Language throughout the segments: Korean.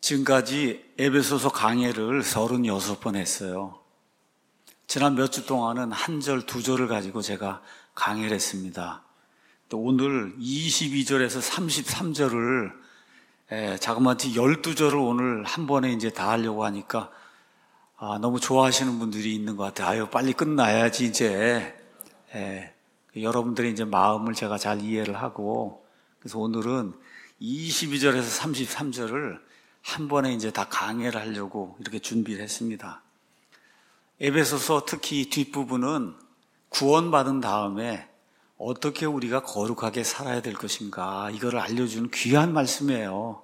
지금까지 에베소서 강해를 36번 했어요. 지난 몇 주 동안은 한 절, 두 절을 가지고 제가 강해를 했습니다. 또 오늘 22절에서 33절을 자그마치 12절을 오늘 한 번에 이제 다 하려고 하니까 너무 좋아하시는 분들이 있는 것 같아요. 아유, 빨리 끝나야지 이제. 여러분들의 이제 마음을 제가 잘 이해를 하고, 그래서 오늘은 22절에서 33절을 한 번에 이제 다 강해를 하려고 이렇게 준비를 했습니다. 에베소서 특히 뒷부분은 구원받은 다음에 어떻게 우리가 거룩하게 살아야 될 것인가, 이거를 알려주는 귀한 말씀이에요.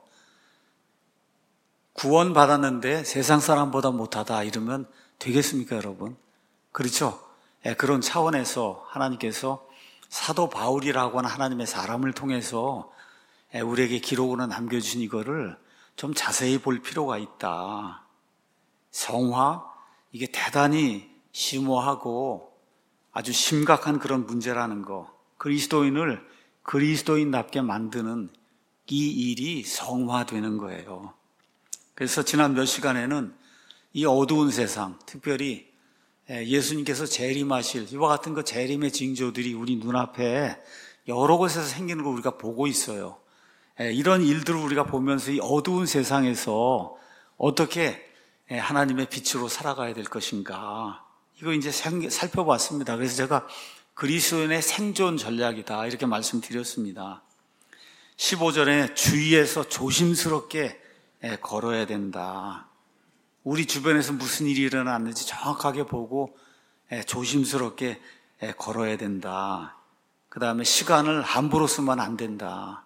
구원받았는데 세상 사람보다 못하다 이러면 되겠습니까, 여러분? 그렇죠? 그런 차원에서 하나님께서 사도 바울이라고 하는 하나님의 사람을 통해서 우리에게 기록으로 남겨주신 이거를 좀 자세히 볼 필요가 있다. 성화, 이게 대단히 심오하고 아주 심각한 그런 문제라는 거, 그리스도인을 그리스도인답게 만드는 이 일이 성화되는 거예요. 그래서 지난 몇 시간에는 이 어두운 세상, 특별히 예수님께서 재림하실 이와 같은 그 재림의 징조들이 우리 눈앞에 여러 곳에서 생기는 걸 우리가 보고 있어요. 이런 일들을 우리가 보면서 이 어두운 세상에서 어떻게 하나님의 빛으로 살아가야 될 것인가, 이거 이제 살펴봤습니다. 그래서 제가 그리스도인의 생존 전략이다 이렇게 말씀드렸습니다. 15절에 주위에서 조심스럽게 걸어야 된다. 우리 주변에서 무슨 일이 일어났는지 정확하게 보고 조심스럽게 걸어야 된다. 그 다음에 시간을 함부로 쓰면 안 된다.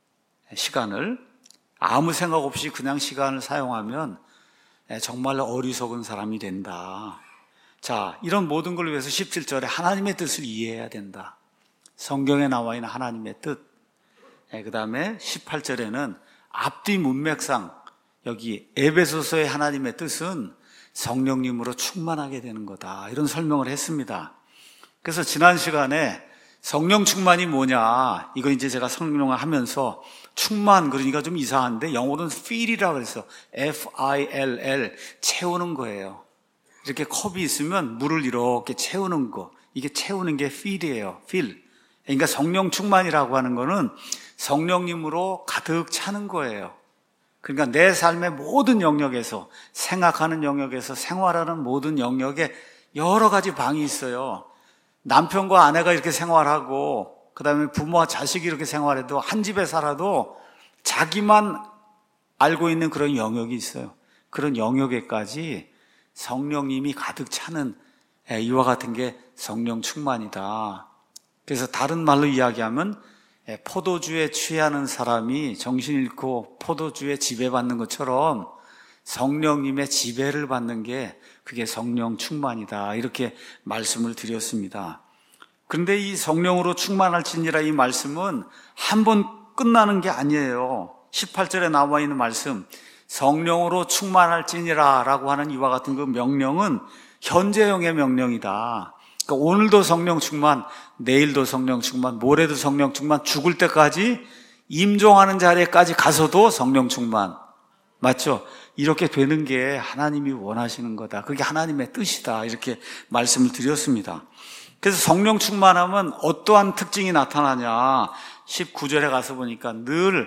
시간을 아무 생각 없이 그냥 시간을 사용하면 정말로 어리석은 사람이 된다. 자, 이런 모든 걸 위해서 17절에 하나님의 뜻을 이해해야 된다. 성경에 나와 있는 하나님의 뜻. 그 다음에 18절에는 앞뒤 문맥상 여기 에베소서의 하나님의 뜻은 성령님으로 충만하게 되는 거다, 이런 설명을 했습니다. 그래서 지난 시간에 성령 충만이 뭐냐, 이거 이제 제가 설명을 하면서 충만, 그러니까 좀 이상한데 영어로는 fill이라고 해서 F-I-L-L, 채우는 거예요. 이렇게 컵이 있으면 물을 이렇게 채우는 거, 이게 채우는 게 fill이에요. fill. 그러니까 성령 충만이라고 하는 거는 성령님으로 가득 차는 거예요. 그러니까 내 삶의 모든 영역에서, 생각하는 영역에서, 생활하는 모든 영역에 여러 가지 방이 있어요. 남편과 아내가 이렇게 생활하고, 그 다음에 부모와 자식이 이렇게 생활해도, 한 집에 살아도 자기만 알고 있는 그런 영역이 있어요. 그런 영역에까지 성령님이 가득 차는 이와 같은 게 성령 충만이다. 그래서 다른 말로 이야기하면 포도주에 취하는 사람이 정신 잃고 포도주에 지배받는 것처럼 성령님의 지배를 받는 게 그게 성령 충만이다, 이렇게 말씀을 드렸습니다. 그런데 이 성령으로 충만할지니라, 이 말씀은 한 번 끝나는 게 아니에요. 18절에 나와 있는 말씀, 성령으로 충만할지니라 라고 하는 이와 같은 그 명령은 현재형의 명령이다. 그러니까 오늘도 성령 충만, 내일도 성령 충만, 모레도 성령 충만, 죽을 때까지 임종하는 자리에까지 가서도 성령 충만. 맞죠? 이렇게 되는 게 하나님이 원하시는 거다. 그게 하나님의 뜻이다. 이렇게 말씀을 드렸습니다. 그래서 성령 충만하면 어떠한 특징이 나타나냐? 19절에 가서 보니까 늘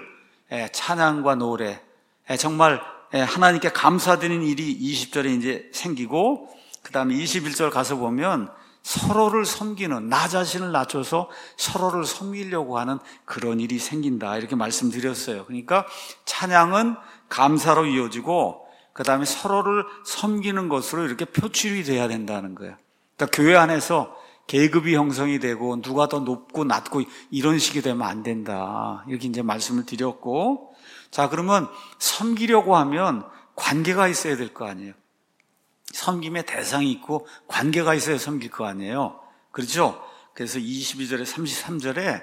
찬양과 노래, 정말 하나님께 감사드리는 일이 20절에 이제 생기고, 그 다음에 21절 가서 보면 서로를 섬기는, 나 자신을 낮춰서 서로를 섬기려고 하는 그런 일이 생긴다, 이렇게 말씀드렸어요. 그러니까 찬양은 감사로 이어지고, 그 다음에 서로를 섬기는 것으로 이렇게 표출이 돼야 된다는 거예요. 그러니까 교회 안에서 계급이 형성이 되고 누가 더 높고 낮고 이런 식이 되면 안 된다, 이렇게 이제 말씀을 드렸고, 자, 그러면 섬기려고 하면 관계가 있어야 될 거 아니에요. 섬김의 대상이 있고 관계가 있어야 섬길 거 아니에요. 그렇죠? 그래서 22절에 33절에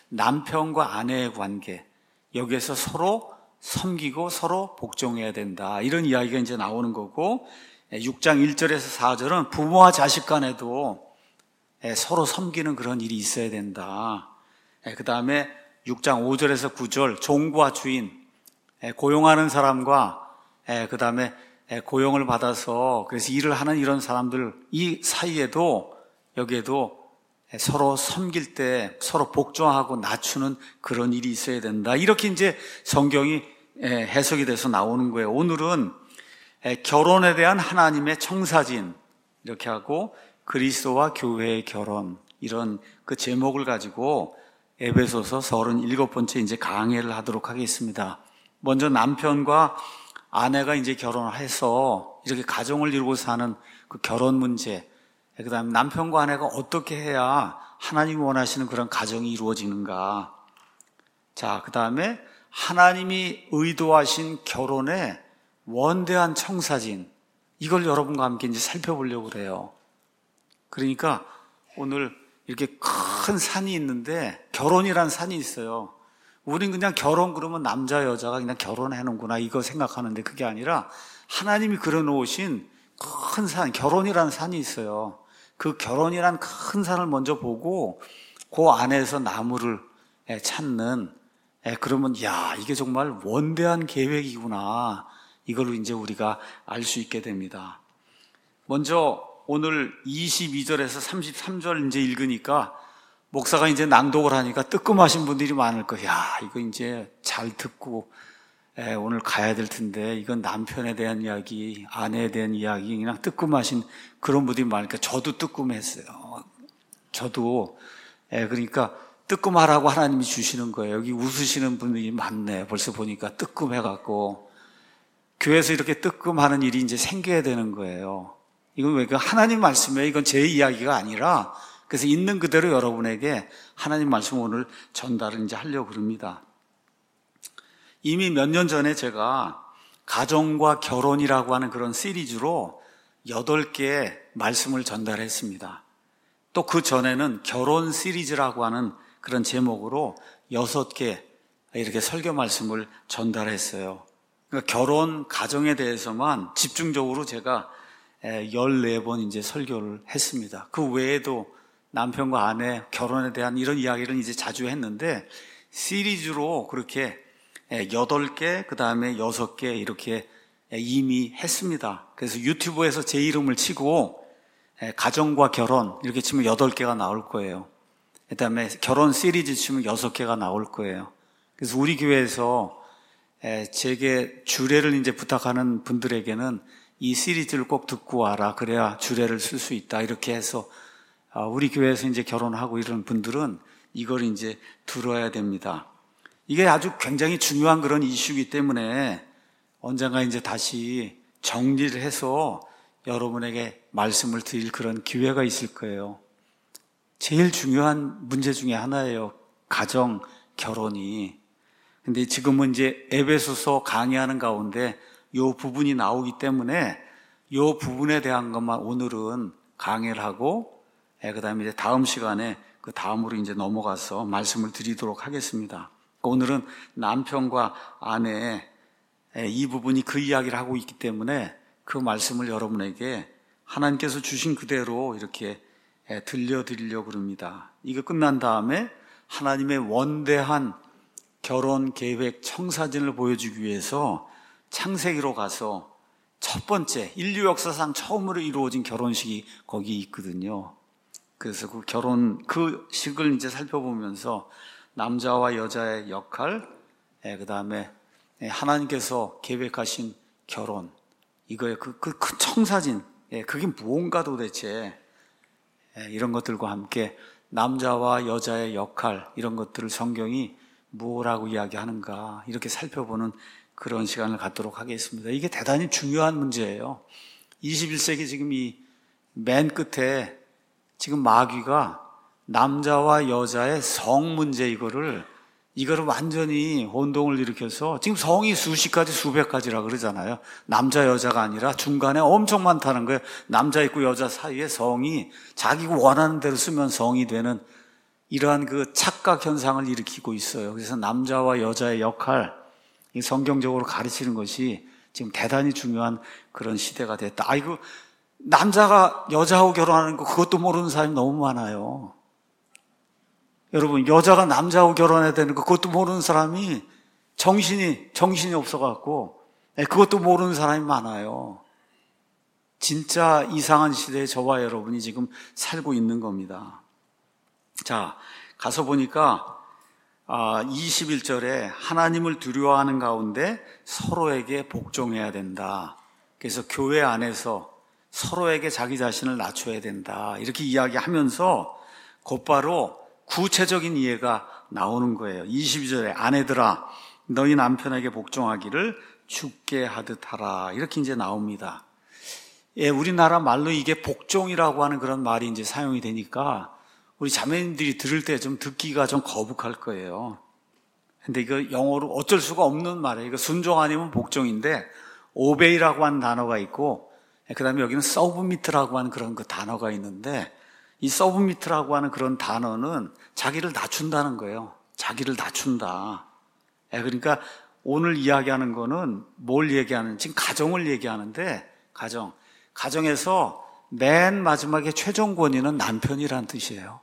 남편과 아내의 관계, 여기에서 서로 섬기고 서로 복종해야 된다, 이런 이야기가 이제 나오는 거고, 6장 1절에서 4절은 부모와 자식 간에도 서로 섬기는 그런 일이 있어야 된다. 그 다음에 6장 5절에서 9절 종과 주인, 고용하는 사람과 그 다음에 고용을 받아서 그래서 일을 하는 이런 사람들 이 사이에도 여기에도 서로 섬길 때 서로 복종하고 낮추는 그런 일이 있어야 된다. 이렇게 이제 성경이 해석이 돼서 나오는 거예요. 오늘은 결혼에 대한 하나님의 청사진 이렇게 하고 그리스도와 교회의 결혼 이런 그 제목을 가지고 에베소서 37번째 이제 강해를 하도록 하겠습니다. 먼저 남편과 아내가 이제 결혼을 해서 이렇게 가정을 이루고 사는 그 결혼 문제, 그 다음에 남편과 아내가 어떻게 해야 하나님이 원하시는 그런 가정이 이루어지는가. 자, 그 다음에 하나님이 의도하신 결혼의 원대한 청사진, 이걸 여러분과 함께 이제 살펴보려고 그래요. 그러니까 오늘 이렇게 큰 산이 있는데 결혼이란 산이 있어요. 우린 그냥 결혼 그러면 남자 여자가 그냥 결혼해놓는구나 이거 생각하는데 그게 아니라 하나님이 그려놓으신 큰 산, 결혼이라는 산이 있어요. 그 결혼이란 큰 산을 먼저 보고 그 안에서 나무를 찾는, 그러면 야 이게 정말 원대한 계획이구나 이걸로 이제 우리가 알 수 있게 됩니다. 먼저 오늘 22절에서 33절 이제 읽으니까 목사가 이제 낭독을 하니까 뜨끔하신 분들이 많을 거예요. 야, 이거 이제 잘 듣고 오늘 가야 될 텐데 이건 남편에 대한 이야기, 아내에 대한 이야기 그냥 뜨끔하신 그런 분들이 많으니까 저도 뜨끔했어요. 저도 그러니까 뜨끔하라고 하나님이 주시는 거예요. 여기 웃으시는 분들이 많네. 벌써 보니까 뜨끔해갖고 교회에서 이렇게 뜨끔하는 일이 이제 생겨야 되는 거예요. 이건 왜 하나님 말씀이에요. 이건 제 이야기가 아니라 그래서 있는 그대로 여러분에게 하나님 말씀을 오늘 전달을 이제 하려고 합니다. 이미 몇 년 전에 제가 가정과 결혼이라고 하는 그런 시리즈로 8개의 말씀을 전달했습니다. 또 그 전에는 결혼 시리즈라고 하는 그런 제목으로 6개 이렇게 설교 말씀을 전달했어요. 그러니까 결혼, 가정에 대해서만 집중적으로 제가 14번 이제 설교를 했습니다. 그 외에도 남편과 아내 결혼에 대한 이런 이야기를 이제 자주 했는데 시리즈로 그렇게 8개, 그 다음에 6개 이렇게 이미 했습니다. 그래서 유튜브에서 제 이름을 치고 가정과 결혼 이렇게 치면 8개가 나올 거예요. 그 다음에 결혼 시리즈 치면 6개가 나올 거예요. 그래서 우리 교회에서 제게 주례를 이제 부탁하는 분들에게는 이 시리즈를 꼭 듣고 와라. 그래야 주례를 쓸 수 있다. 이렇게 해서 우리 교회에서 이제 결혼하고 이런 분들은 이걸 이제 들어야 됩니다. 이게 아주 굉장히 중요한 그런 이슈이기 때문에 언젠가 이제 다시 정리를 해서 여러분에게 말씀을 드릴 그런 기회가 있을 거예요. 제일 중요한 문제 중에 하나예요. 가정, 결혼이. 근데 지금은 이제 에베소서 강의하는 가운데 이 부분이 나오기 때문에 이 부분에 대한 것만 오늘은 강의를 하고 그 다음에 이제 다음 시간에 그 다음으로 이제 넘어가서 말씀을 드리도록 하겠습니다. 오늘은 남편과 아내 이 부분이 그 이야기를 하고 있기 때문에 그 말씀을 여러분에게 하나님께서 주신 그대로 이렇게 들려드리려고 합니다. 이거 끝난 다음에 하나님의 원대한 결혼 계획 청사진을 보여주기 위해서 창세기로 가서 첫 번째 인류 역사상 처음으로 이루어진 결혼식이 거기 있거든요. 그래서 그 식을 이제 살펴보면서 남자와 여자의 역할, 그 다음에 하나님께서 계획하신 결혼, 이거의 그 큰 청사진, 그게 무언가 도대체, 이런 것들과 함께 남자와 여자의 역할, 이런 것들을 성경이 뭐라고 이야기하는가, 이렇게 살펴보는 그런 시간을 갖도록 하겠습니다. 이게 대단히 중요한 문제예요. 21세기 지금 이 맨 끝에 지금 마귀가 남자와 여자의 성 문제 이거를 완전히 혼동을 일으켜서 지금 성이 수십 가지 수백 가지라 그러잖아요. 남자 여자가 아니라 중간에 엄청 많다는 거예요. 남자 있고 여자 사이에 성이 자기가 원하는 대로 쓰면 성이 되는 이러한 그 착각 현상을 일으키고 있어요. 그래서 남자와 여자의 역할, 이 성경적으로 가르치는 것이 지금 대단히 중요한 그런 시대가 됐다. 아이고, 남자가 여자하고 결혼하는 거 그것도 모르는 사람이 너무 많아요. 여러분, 여자가 남자하고 결혼해야 되는 거 그것도 모르는 사람이 정신이 없어갖고 그것도 모르는 사람이 많아요. 진짜 이상한 시대에 저와 여러분이 지금 살고 있는 겁니다. 자, 가서 보니까 21절에 하나님을 두려워하는 가운데 서로에게 복종해야 된다. 그래서 교회 안에서 서로에게 자기 자신을 낮춰야 된다. 이렇게 이야기하면서 곧바로 구체적인 이해가 나오는 거예요. 22절에 아내들아 너희 남편에게 복종하기를 죽게 하듯 하라. 이렇게 이제 나옵니다. 우리나라 말로 이게 복종이라고 하는 그런 말이 이제 사용이 되니까 우리 자매님들이 들을 때 좀 듣기가 좀 거북할 거예요. 근데 이거 영어로 어쩔 수가 없는 말이에요. 이거 순종 아니면 복종인데 obey라고 하는 단어가 있고 그 다음에 여기는 submit라고 하는 그런 그 단어가 있는데 이 submit라고 하는 그런 단어는 자기를 낮춘다는 거예요. 자기를 낮춘다. 그러니까 오늘 이야기하는 거는 뭘 얘기하는지 지금 가정을 얘기하는데 가정에서 맨 마지막에 최종 권위는 남편이란 뜻이에요.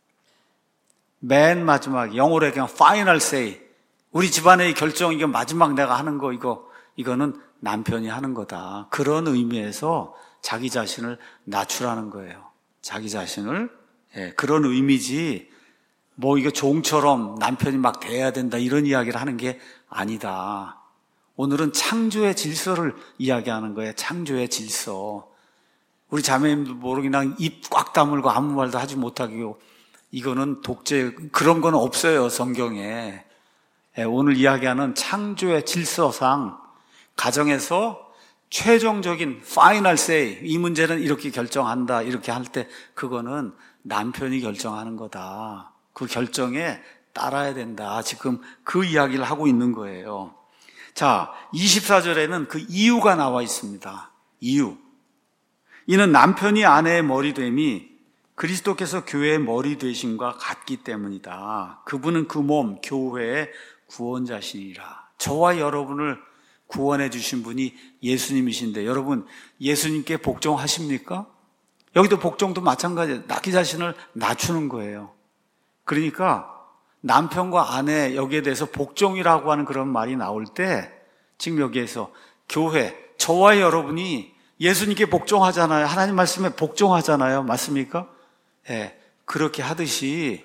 맨 마지막 영어로 그냥 final say. 우리 집안의 결정 이게 마지막 내가 하는 거 이거는 남편이 하는 거다. 그런 의미에서 자기 자신을 낮추라는 거예요. 자기 자신을 그런 의미지 뭐 이거 종처럼 남편이 막 대해야 된다 이런 이야기를 하는 게 아니다. 오늘은 창조의 질서를 이야기하는 거예요. 창조의 질서. 우리 자매님들 모르게 그냥 입 꽉 다물고 아무 말도 하지 못하고 이거는 독재 그런 건 없어요. 성경에. 오늘 이야기하는 창조의 질서상 가정에서 최종적인 final say 이 문제는 이렇게 결정한다 이렇게 할 때 그거는 남편이 결정하는 거다. 그 결정에 따라야 된다. 지금 그 이야기를 하고 있는 거예요. 자, 24절에는 그 이유가 나와 있습니다. 이유. 이는 남편이 아내의 머리됨이 그리스도께서 교회의 머리 되심과 같기 때문이다. 그분은 그 몸, 교회의 구원자시니라. 저와 여러분을 구원해 주신 분이 예수님이신데 여러분 예수님께 복종하십니까? 여기도 복종도 마찬가지예요. 자기 자신을 낮추는 거예요. 그러니까 남편과 아내 여기에 대해서 복종이라고 하는 그런 말이 나올 때 지금 여기에서 교회, 저와 여러분이 예수님께 복종하잖아요. 하나님 말씀에 복종하잖아요. 맞습니까? 그렇게 하듯이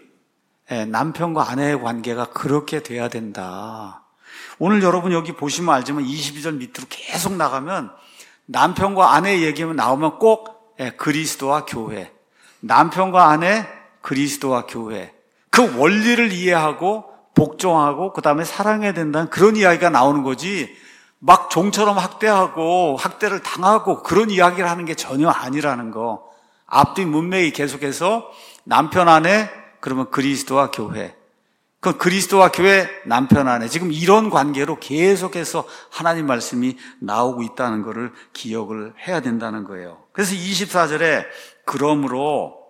남편과 아내의 관계가 그렇게 돼야 된다. 오늘 여러분 여기 보시면 알지만 22절 밑으로 계속 나가면 남편과 아내 얘기만 나오면 꼭 그리스도와 교회, 남편과 아내, 그리스도와 교회 그 원리를 이해하고 복종하고 그 다음에 사랑해야 된다는 그런 이야기가 나오는 거지 막 종처럼 학대하고 학대를 당하고 그런 이야기를 하는 게 전혀 아니라는 거. 앞뒤 문맥이 계속해서 남편 아내 그러면 그리스도와 교회 그 그리스도와 교회 남편 아내 지금 이런 관계로 계속해서 하나님 말씀이 나오고 있다는 것을 기억을 해야 된다는 거예요. 그래서 24절에 그러므로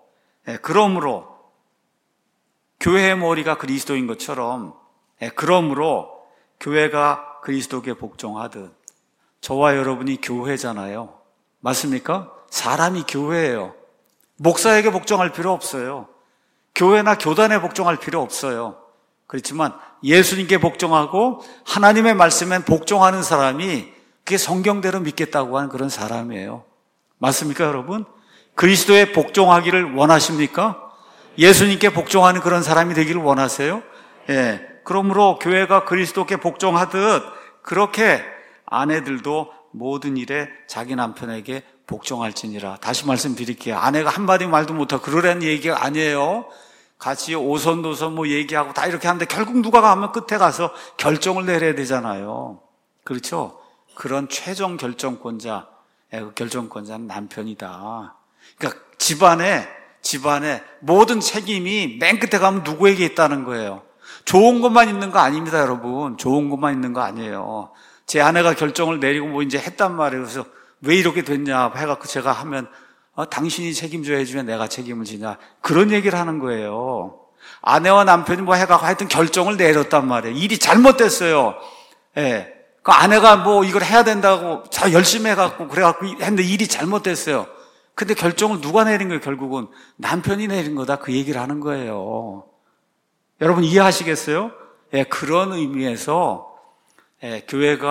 교회의 머리가 그리스도인 것처럼 그러므로 교회가 그리스도께 복종하듯 저와 여러분이 교회잖아요. 맞습니까? 사람이 교회예요. 목사에게 복종할 필요 없어요. 교회나 교단에 복종할 필요 없어요. 그렇지만 예수님께 복종하고 하나님의 말씀에 복종하는 사람이 그게 성경대로 믿겠다고 하는 그런 사람이에요. 맞습니까, 여러분? 그리스도에 복종하기를 원하십니까? 예수님께 복종하는 그런 사람이 되기를 원하세요? 그러므로 교회가 그리스도께 복종하듯 그렇게 아내들도 모든 일에 자기 남편에게 복종할지니라. 다시 말씀드릴게요. 아내가 한마디 말도 못하고 그러라는 얘기가 아니에요. 같이 오선도선 뭐 얘기하고 다 이렇게 하는데 결국 누가 가면 끝에 가서 결정을 내려야 되잖아요. 그렇죠? 그런 최종 결정권자, 결정권자는 남편이다. 그러니까 집안에 모든 책임이 맨 끝에 가면 누구에게 있다는 거예요. 좋은 것만 있는 거 아닙니다, 여러분. 좋은 것만 있는 거 아니에요. 제 아내가 결정을 내리고 뭐 이제 했단 말이에요. 그래서 왜 이렇게 됐냐 해갖고 제가 하면 당신이 책임져야 해주면 내가 책임을 지냐 그런 얘기를 하는 거예요. 아내와 남편이 뭐 해갖고 하여튼 결정을 내렸단 말이에요. 일이 잘못됐어요. 그 아내가 뭐 이걸 해야 된다고 자 열심히 해갖고 그래갖고 했는데 일이 잘못됐어요. 근데 결정을 누가 내린 거예요? 결국은 남편이 내린 거다 그 얘기를 하는 거예요. 여러분 이해하시겠어요? 그런 의미에서 교회가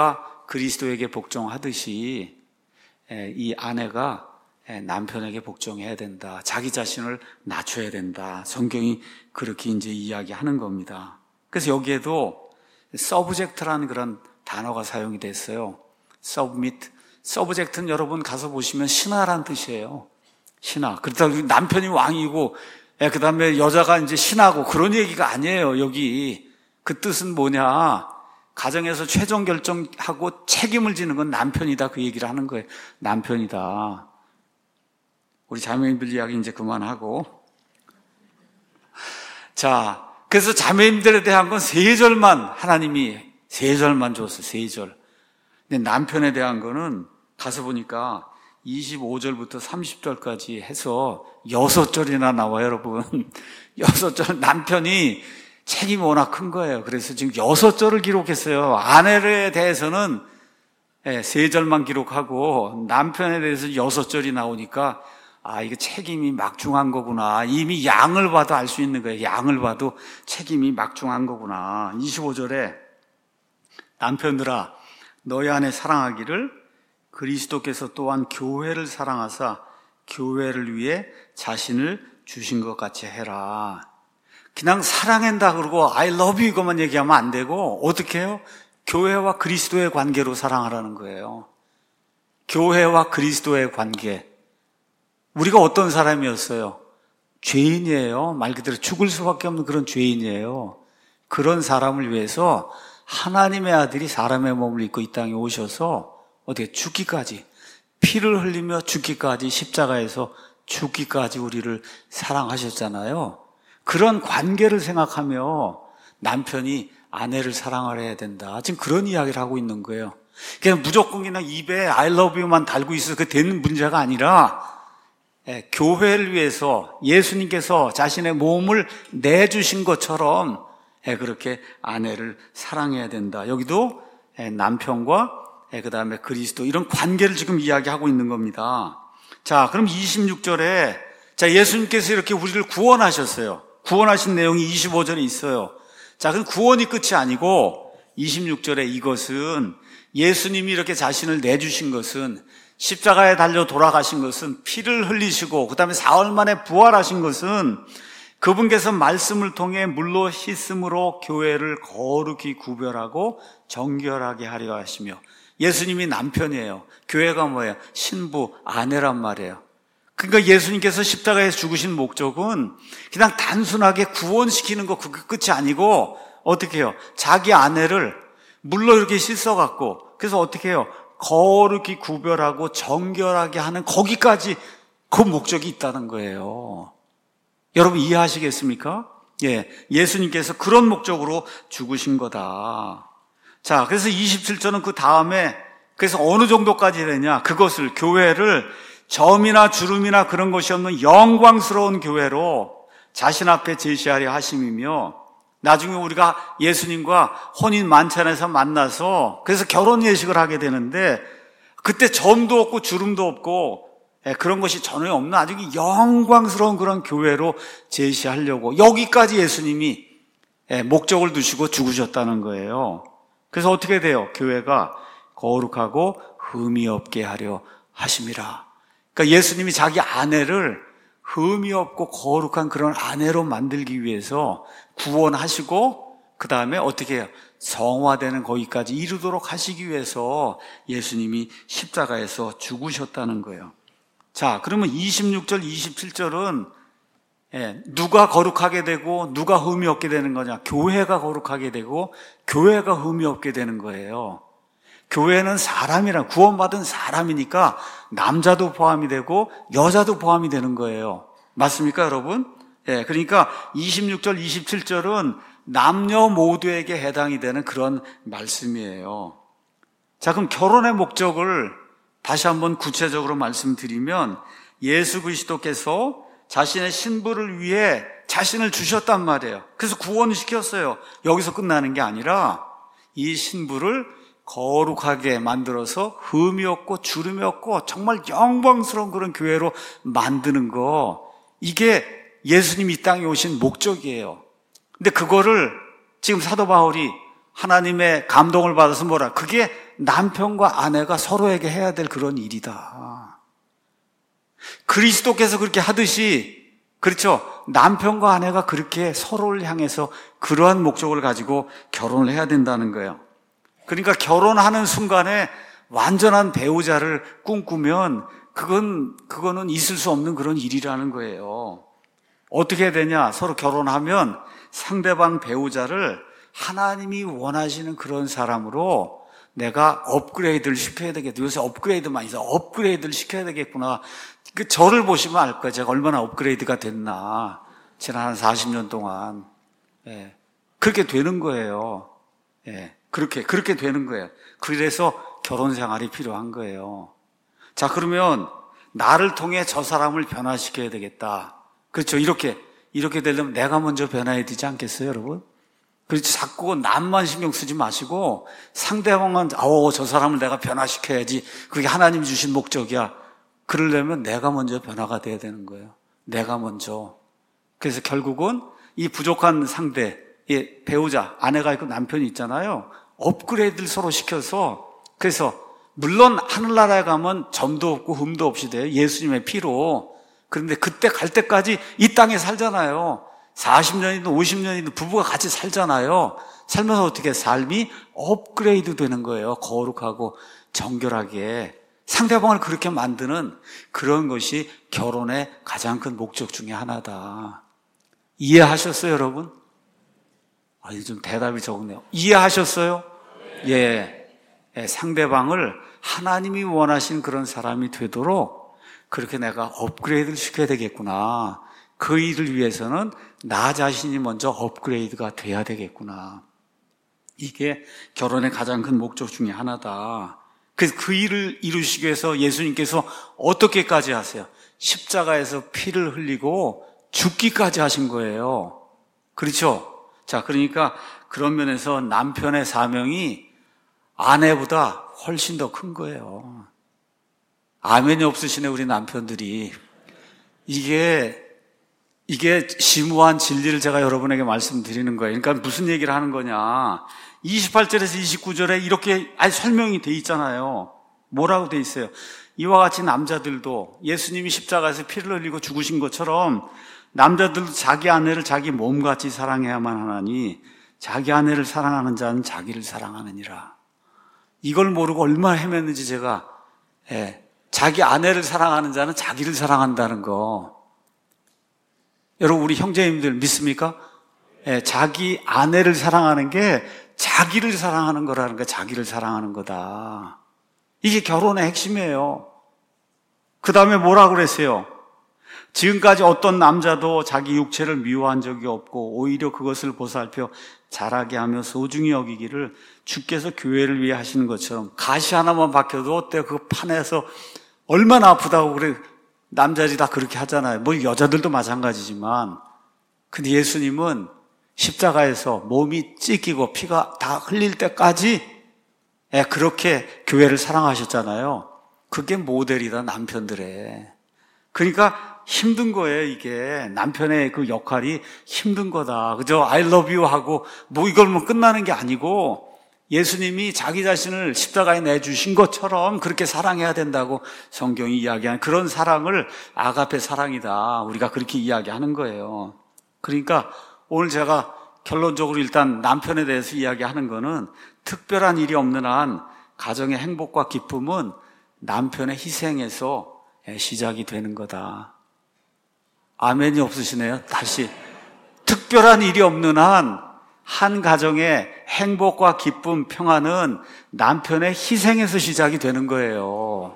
그리스도에게 복종하듯이 이 아내가 남편에게 복종해야 된다. 자기 자신을 낮춰야 된다. 성경이 그렇게 이제 이야기하는 겁니다. 그래서 여기에도 서브젝트라는 그런 단어가 사용이 됐어요. submit. 서브젝트는 여러분 가서 보시면 신하라는 뜻이에요. 신하. 그렇다고 남편이 왕이고, 그 다음에 여자가 이제 신하고 그런 얘기가 아니에요, 여기. 그 뜻은 뭐냐. 가정에서 최종 결정하고 책임을 지는 건 남편이다. 그 얘기를 하는 거예요. 남편이다. 우리 자매님들 이야기 이제 그만하고. 자, 그래서 자매님들에 대한 건 3절만 하나님이 3절만 줬어요. 3절. 근데 남편에 대한 거는 가서 보니까 25절부터 30절까지 해서 6절이나 나와요, 여러분. 6절. 남편이 책임이 워낙 큰 거예요. 그래서 지금 6절을 기록했어요. 아내에 대해서는 3절만 기록하고 남편에 대해서 6절이 나오니까 이거 책임이 막중한 거구나. 이미 양을 봐도 알 수 있는 거예요. 양을 봐도 책임이 막중한 거구나. 25절에 남편들아 너희 안에 사랑하기를 그리스도께서 또한 교회를 사랑하사 교회를 위해 자신을 주신 것 같이 해라. 그냥 사랑한다 그러고 I love you 이것만 얘기하면 안 되고 어떻게 해요? 교회와 그리스도의 관계로 사랑하라는 거예요. 교회와 그리스도의 관계. 우리가 어떤 사람이었어요? 죄인이에요. 말 그대로 죽을 수밖에 없는 그런 죄인이에요. 그런 사람을 위해서 하나님의 아들이 사람의 몸을 입고 이 땅에 오셔서 어떻게 죽기까지 피를 흘리며 죽기까지 십자가에서 죽기까지 우리를 사랑하셨잖아요. 그런 관계를 생각하며 남편이 아내를 사랑하려 해야 된다. 지금 그런 이야기를 하고 있는 거예요. 그냥 무조건 그냥 입에 I love you만 달고 있어서 그게 되는 문제가 아니라 교회를 위해서 예수님께서 자신의 몸을 내주신 것처럼 그렇게 아내를 사랑해야 된다. 여기도 남편과 그 다음에 그리스도 이런 관계를 지금 이야기하고 있는 겁니다. 자, 그럼 26절에 자 예수님께서 이렇게 우리를 구원하셨어요. 구원하신 내용이 25절에 있어요. 자, 그럼 구원이 끝이 아니고 26절에 이것은 예수님이 이렇게 자신을 내주신 것은 십자가에 달려 돌아가신 것은 피를 흘리시고 그 다음에 사흘 만에 부활하신 것은 그분께서 말씀을 통해 물로 씻음으로 교회를 거룩히 구별하고 정결하게 하려 하시며 예수님이 남편이에요. 교회가 뭐예요? 신부, 아내란 말이에요. 그러니까 예수님께서 십자가에 죽으신 목적은 그냥 단순하게 구원시키는 거 그게 끝이 아니고 어떻게 해요? 자기 아내를 물로 이렇게 씻어갖고 그래서 어떻게 해요? 거룩히 구별하고 정결하게 하는 거기까지 그 목적이 있다는 거예요. 여러분 이해하시겠습니까? 예수님께서 그런 목적으로 죽으신 거다. 자, 그래서 27절은 그 다음에 그래서 어느 정도까지 되냐? 그것을 교회를 점이나 주름이나 그런 것이 없는 영광스러운 교회로 자신 앞에 제시하려 하심이며 나중에 우리가 예수님과 혼인 만찬에서 만나서 그래서 결혼 예식을 하게 되는데 그때 점도 없고 주름도 없고 그런 것이 전혀 없는 아주 영광스러운 그런 교회로 제시하려고 여기까지 예수님이 목적을 두시고 죽으셨다는 거예요. 그래서 어떻게 돼요? 교회가 거룩하고 흠이 없게 하려 하심이라. 그러니까 예수님이 자기 아내를 흠이 없고 거룩한 그런 아내로 만들기 위해서 구원하시고 그 다음에 어떻게 해요? 성화되는 거기까지 이루도록 하시기 위해서 예수님이 십자가에서 죽으셨다는 거예요. 자, 그러면 26절, 27절은 누가 거룩하게 되고 누가 흠이 없게 되는 거냐? 교회가 거룩하게 되고 교회가 흠이 없게 되는 거예요. 교회는 사람이라 구원받은 사람이니까 남자도 포함이 되고 여자도 포함이 되는 거예요. 맞습니까, 여러분? 그러니까 26절, 27절은 남녀 모두에게 해당이 되는 그런 말씀이에요. 자, 그럼 결혼의 목적을 다시 한번 구체적으로 말씀드리면 예수 그리스도께서 자신의 신부를 위해 자신을 주셨단 말이에요. 그래서 구원시켰어요. 여기서 끝나는 게 아니라 이 신부를 거룩하게 만들어서 흠이 없고 주름이 없고 정말 영광스러운 그런 교회로 만드는 거, 이게 예수님이 이 땅에 오신 목적이에요. 근데 그거를 지금 사도 바울이 하나님의 감동을 받아서 뭐라? 그게 남편과 아내가 서로에게 해야 될 그런 일이다. 그리스도께서 그렇게 하듯이, 그렇죠? 남편과 아내가 그렇게 서로를 향해서 그러한 목적을 가지고 결혼을 해야 된다는 거예요. 그러니까 결혼하는 순간에 완전한 배우자를 꿈꾸면 그거는 있을 수 없는 그런 일이라는 거예요. 어떻게 해야 되냐? 서로 결혼하면 상대방 배우자를 하나님이 원하시는 그런 사람으로 내가 업그레이드를 시켜야 되겠다. 요새 업그레이드 많이 해서 업그레이드를 시켜야 되겠구나. 저를 보시면 알 거예요. 제가 얼마나 업그레이드가 됐나. 지난 한 40년 동안. 예. 그렇게 되는 거예요. 예. 그렇게 되는 거예요. 그래서 결혼 생활이 필요한 거예요. 자, 그러면 나를 통해 저 사람을 변화시켜야 되겠다. 그렇죠. 이렇게 되려면 내가 먼저 변화해야 되지 않겠어요, 여러분? 그렇죠. 자꾸 남만 신경 쓰지 마시고 상대방은 저 사람을 내가 변화시켜야지. 그게 하나님이 주신 목적이야. 그러려면 내가 먼저 변화가 돼야 되는 거예요. 내가 먼저. 그래서 결국은 이 부족한 상대, 배우자, 아내가 있고 남편이 있잖아요. 업그레이드를 서로 시켜서, 그래서 물론 하늘나라에 가면 점도 없고 흠도 없이 돼요. 예수님의 피로. 그런데 그때 갈 때까지 이 땅에 살잖아요. 40년이든 50년이든 부부가 같이 살잖아요. 살면서 어떻게 삶이 업그레이드 되는 거예요. 거룩하고 정결하게. 상대방을 그렇게 만드는 그런 것이 결혼의 가장 큰 목적 중에 하나다. 이해하셨어요, 여러분? 좀 대답이 적네요. 이해하셨어요? 예. 상대방을 하나님이 원하신 그런 사람이 되도록 그렇게 내가 업그레이드를 시켜야 되겠구나. 그 일을 위해서는 나 자신이 먼저 업그레이드가 돼야 되겠구나. 이게 결혼의 가장 큰 목적 중에 하나다. 그래서 그 일을 이루시기 위해서 예수님께서 어떻게까지 하세요? 십자가에서 피를 흘리고 죽기까지 하신 거예요. 그렇죠? 자, 그러니까 그런 면에서 남편의 사명이 아내보다 훨씬 더 큰 거예요. 아멘이 없으시네, 우리 남편들이. 이게 심오한 진리를 제가 여러분에게 말씀드리는 거예요. 그러니까 무슨 얘기를 하는 거냐. 28절에서 29절에 이렇게 설명이 돼 있잖아요. 뭐라고 돼 있어요? 이와 같이 남자들도 예수님이 십자가에서 피를 흘리고 죽으신 것처럼 남자들도 자기 아내를 자기 몸같이 사랑해야만 하나니 자기 아내를 사랑하는 자는 자기를 사랑하느니라. 이걸 모르고 얼마나 헤맸는지 제가, 자기 아내를 사랑하는 자는 자기를 사랑한다는 거. 여러분, 우리 형제님들 믿습니까? 자기 아내를 사랑하는 게 자기를 사랑하는 거라는 거야. 자기를 사랑하는 거다. 이게 결혼의 핵심이에요. 그 다음에 뭐라고 그랬어요? 지금까지 어떤 남자도 자기 육체를 미워한 적이 없고 오히려 그것을 보살펴 자라게 하며 소중히 여기기를 주께서 교회를 위해 하시는 것처럼. 가시 하나만 박혀도 어때? 그 판에서 얼마나 아프다고 그래. 남자들이 다 그렇게 하잖아요. 뭐 여자들도 마찬가지지만. 근데 예수님은 십자가에서 몸이 찢기고 피가 다 흘릴 때까지 그렇게 교회를 사랑하셨잖아요. 그게 모델이다, 남편들의. 그러니까 힘든 거예요, 이게. 남편의 그 역할이 힘든 거다. 그죠? I love you 하고 뭐 이걸 뭐 끝나는 게 아니고 예수님이 자기 자신을 십자가에 내주신 것처럼 그렇게 사랑해야 된다고 성경이 이야기하는 그런 사랑을 아가페 사랑이다. 우리가 그렇게 이야기하는 거예요. 그러니까 오늘 제가 결론적으로 일단 남편에 대해서 이야기하는 거는 특별한 일이 없는 한 가정의 행복과 기쁨은 남편의 희생에서 시작이 되는 거다. 아멘이 없으시네요. 다시. 특별한 일이 없는 한 가정의 행복과 기쁨, 평안은 남편의 희생에서 시작이 되는 거예요.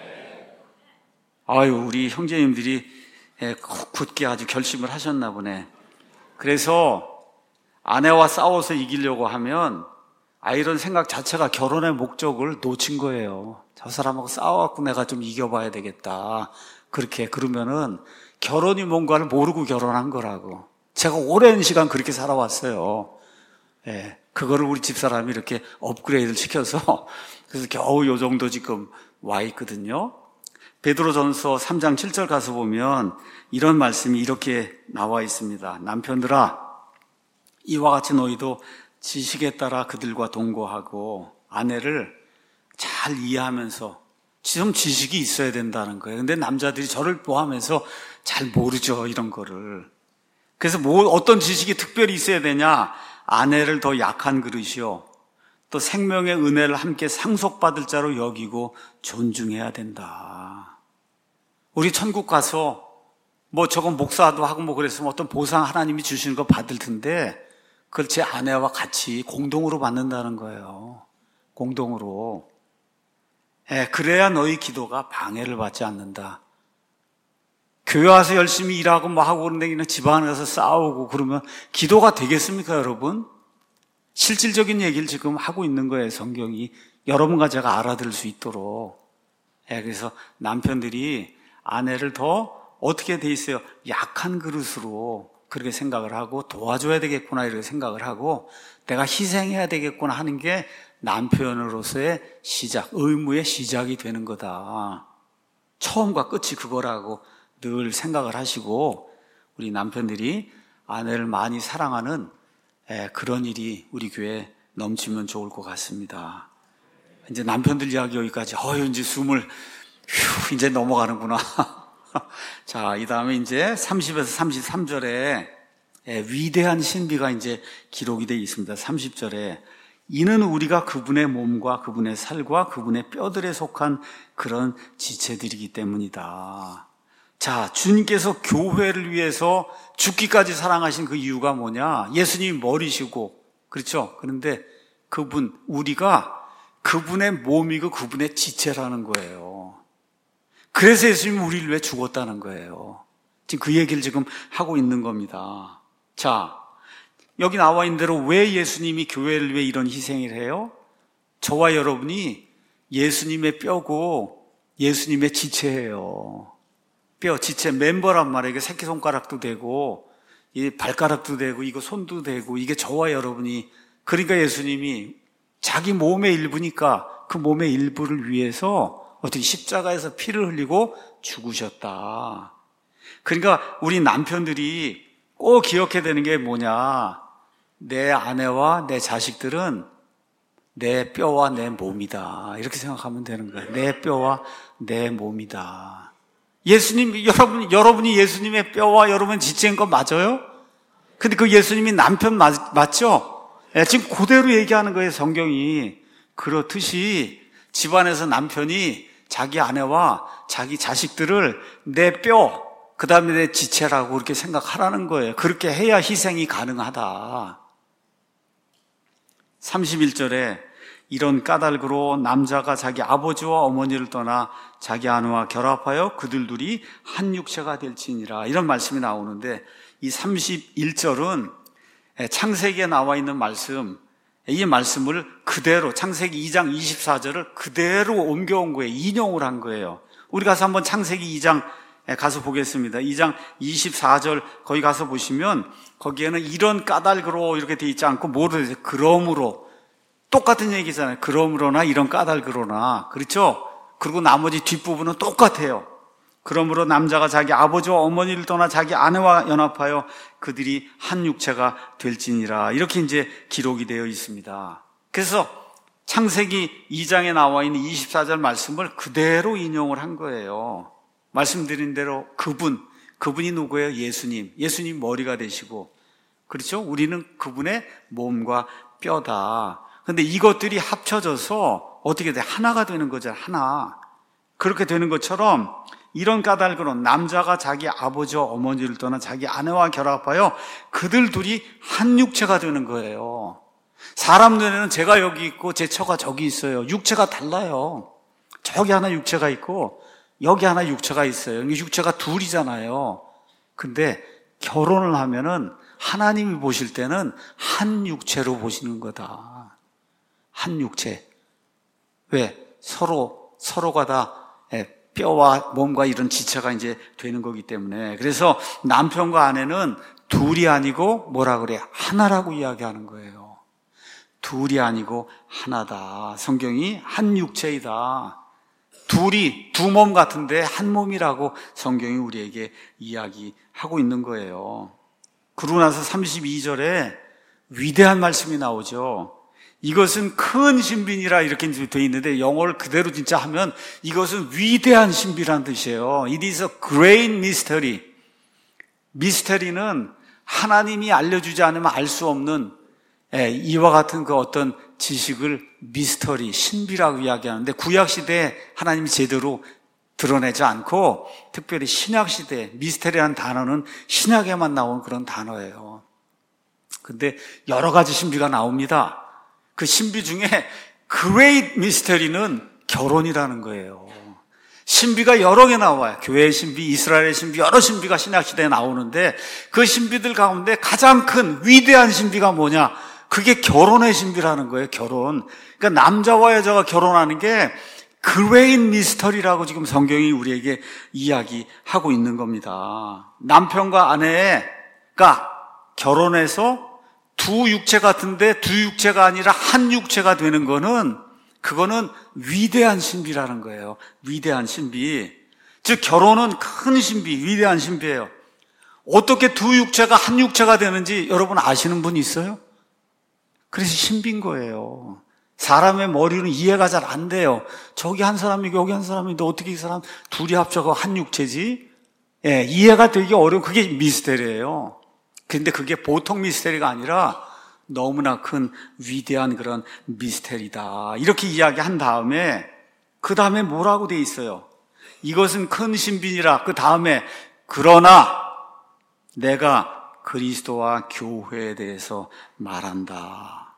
우리 형제님들이 굳게 아주 결심을 하셨나 보네. 그래서 아내와 싸워서 이기려고 하면 이런 생각 자체가 결혼의 목적을 놓친 거예요. 저 사람하고 싸워갖고 내가 좀 이겨봐야 되겠다. 그러면은 결혼이 뭔가를 모르고 결혼한 거라고. 제가 오랜 시간 그렇게 살아왔어요. 그거를 우리 집사람이 이렇게 업그레이드를 시켜서 그래서 겨우 요 정도 지금 와 있거든요. 베드로전서 3장 7절 가서 보면 이런 말씀이 이렇게 나와 있습니다. 남편들아, 이와 같이 너희도 지식에 따라 그들과 동거하고 아내를 잘 이해하면서 좀 지식이 있어야 된다는 거예요. 근데 남자들이 저를 포함해서 잘 모르죠, 이런 거를. 그래서 어떤 지식이 특별히 있어야 되냐? 아내를 더 약한 그릇이요, 또 생명의 은혜를 함께 상속받을 자로 여기고 존중해야 된다. 우리 천국 가서 저건 목사도 하고 그랬으면 어떤 보상 하나님이 주시는 거 받을 텐데 그걸 제 아내와 같이 공동으로 받는다는 거예요. 공동으로. 그래야 너희 기도가 방해를 받지 않는다. 교회 와서 열심히 일하고 하고 그런데 그냥 집 안에 가서 싸우고 그러면 기도가 되겠습니까, 여러분? 실질적인 얘기를 지금 하고 있는 거예요, 성경이. 여러분과 제가 알아들을 수 있도록. 그래서 남편들이 아내를 더 어떻게 돼 있어요? 약한 그릇으로 그렇게 생각을 하고 도와줘야 되겠구나 이렇게 생각을 하고 내가 희생해야 되겠구나 하는 게 남편으로서의 시작, 의무의 시작이 되는 거다. 처음과 끝이 그거라고 늘 생각을 하시고 우리 남편들이 아내를 많이 사랑하는 그런 일이 우리 교회에 넘치면 좋을 것 같습니다. 이제 남편들 이야기 여기까지. 이제 숨을 이제 넘어가는구나. 자, 이 다음에 이제 30에서 33절에 위대한 신비가 이제 기록이 되어 있습니다. 30절에 이는 우리가 그분의 몸과 그분의 살과 그분의 뼈들에 속한 그런 지체들이기 때문이다. 자, 주님께서 교회를 위해서 죽기까지 사랑하신 그 이유가 뭐냐? 예수님이 머리시고, 그렇죠? 그런데 우리가 그분의 몸이고 그분의 지체라는 거예요. 그래서 예수님이 우리를 위해 죽었다는 거예요. 지금 그 얘기를 지금 하고 있는 겁니다. 자, 여기 나와 있는 대로 왜 예수님이 교회를 위해 이런 희생을 해요? 저와 여러분이 예수님의 뼈고 예수님의 지체예요. 뼈, 지체, 멤버란 말이에요. 이게 새끼손가락도 되고 이 발가락도 되고 이거 손도 되고 이게 저와 여러분이, 그러니까 예수님이 자기 몸의 일부니까 그 몸의 일부를 위해서 어떻게 십자가에서 피를 흘리고 죽으셨다. 그러니까 우리 남편들이 꼭 기억해야 되는 게 뭐냐? 내 아내와 내 자식들은 내 뼈와 내 몸이다. 이렇게 생각하면 되는 거예요. 내 뼈와 내 몸이다. 여러분이 예수님의 뼈와 여러분 지체인 거 맞아요? 근데 그 예수님이 남편 맞죠? 지금 그대로 얘기하는 거예요, 성경이. 그렇듯이 집안에서 남편이 자기 아내와 자기 자식들을 내 뼈, 그 다음에 내 지체라고 그렇게 생각하라는 거예요. 그렇게 해야 희생이 가능하다. 31절에 이런 까닭으로 남자가 자기 아버지와 어머니를 떠나 자기 아내와 결합하여 그들 둘이 한 육체가 될지니라, 이런 말씀이 나오는데 이 31절은 창세기에 나와 있는 말씀, 이 말씀을 그대로 창세기 2장 24절을 그대로 옮겨온 거예요. 인용을 한 거예요. 우리 가서 한번 창세기 2장 가서 보겠습니다. 2장 24절 거기 가서 보시면 거기에는 이런 까닭으로 이렇게 돼 있지 않고 뭐로 되어 있어요? 그러므로. 똑같은 얘기잖아요. 그러므로나 이런 까닭으로나. 그렇죠? 그리고 나머지 뒷부분은 똑같아요. 그러므로 남자가 자기 아버지와 어머니를 떠나 자기 아내와 연합하여 그들이 한 육체가 될지니라. 이렇게 이제 기록이 되어 있습니다. 그래서 창세기 2장에 나와 있는 24절 말씀을 그대로 인용을 한 거예요. 말씀드린 대로 그분이 누구예요? 예수님 머리가 되시고, 그렇죠? 우리는 그분의 몸과 뼈다. 근데 이것들이 합쳐져서 어떻게 돼? 하나가 되는 거잖아요. 하나. 그렇게 되는 것처럼 이런 까닭으로 남자가 자기 아버지와 어머니를 떠나 자기 아내와 결합하여 그들 둘이 한 육체가 되는 거예요. 사람 눈에는 제가 여기 있고 제 처가 저기 있어요. 육체가 달라요. 저기 하나 육체가 있고 여기 하나 육체가 있어요. 육체가 둘이잖아요. 근데 결혼을 하면은 하나님이 보실 때는 한 육체로 보시는 거다. 한 육체. 왜? 서로가 다 뼈와 몸과 이런 지체가 이제 되는 거기 때문에. 그래서 남편과 아내는 둘이 아니고 뭐라 그래? 하나라고 이야기하는 거예요. 둘이 아니고 하나다. 성경이 한 육체이다. 둘이 두 몸 같은데 한 몸이라고 성경이 우리에게 이야기하고 있는 거예요. 그러고 나서 32절에 위대한 말씀이 나오죠. 이것은 큰 신비니라 이렇게 되어 있는데 영어를 그대로 진짜 하면 이것은 위대한 신비라는 뜻이에요. It is a great mystery. 미스터리는 하나님이 알려주지 않으면 알 수 없는 이와 같은 그 어떤 지식을 미스터리, 신비라고 이야기하는데 구약시대에 하나님이 제대로 드러내지 않고 특별히 신약시대에 미스터리라는 단어는 신약에만 나온 그런 단어예요. 근데 여러 가지 신비가 나옵니다. 그 신비 중에 Great Mystery는 결혼이라는 거예요. 신비가 여러 개 나와요. 교회의 신비, 이스라엘의 신비, 여러 신비가 신약시대에 나오는데 그 신비들 가운데 가장 큰 위대한 신비가 뭐냐? 그게 결혼의 신비라는 거예요. 결혼. 그러니까 남자와 여자가 결혼하는 게 Great Mystery라고 지금 성경이 우리에게 이야기하고 있는 겁니다. 남편과 아내가 결혼해서 두 육체 같은데 두 육체가 아니라 한 육체가 되는 거는 그거는 위대한 신비라는 거예요. 위대한 신비. 즉 결혼은 큰 신비, 위대한 신비예요. 어떻게 두 육체가 한 육체가 되는지 여러분 아시는 분 있어요? 그래서 신비인 거예요. 사람의 머리는 이해가 잘 안 돼요. 저기 한 사람이고 여기 한 사람인데 어떻게 이 사람 둘이 합쳐서 한 육체지? 이해가 되기 어려운 그게 미스테리예요. 근데 그게 보통 미스테리가 아니라 너무나 큰 위대한 그런 미스테리다. 이렇게 이야기한 다음에 그 다음에 뭐라고 돼 있어요? 이것은 큰 신비니라. 그 다음에 그러나 내가 그리스도와 교회에 대해서 말한다.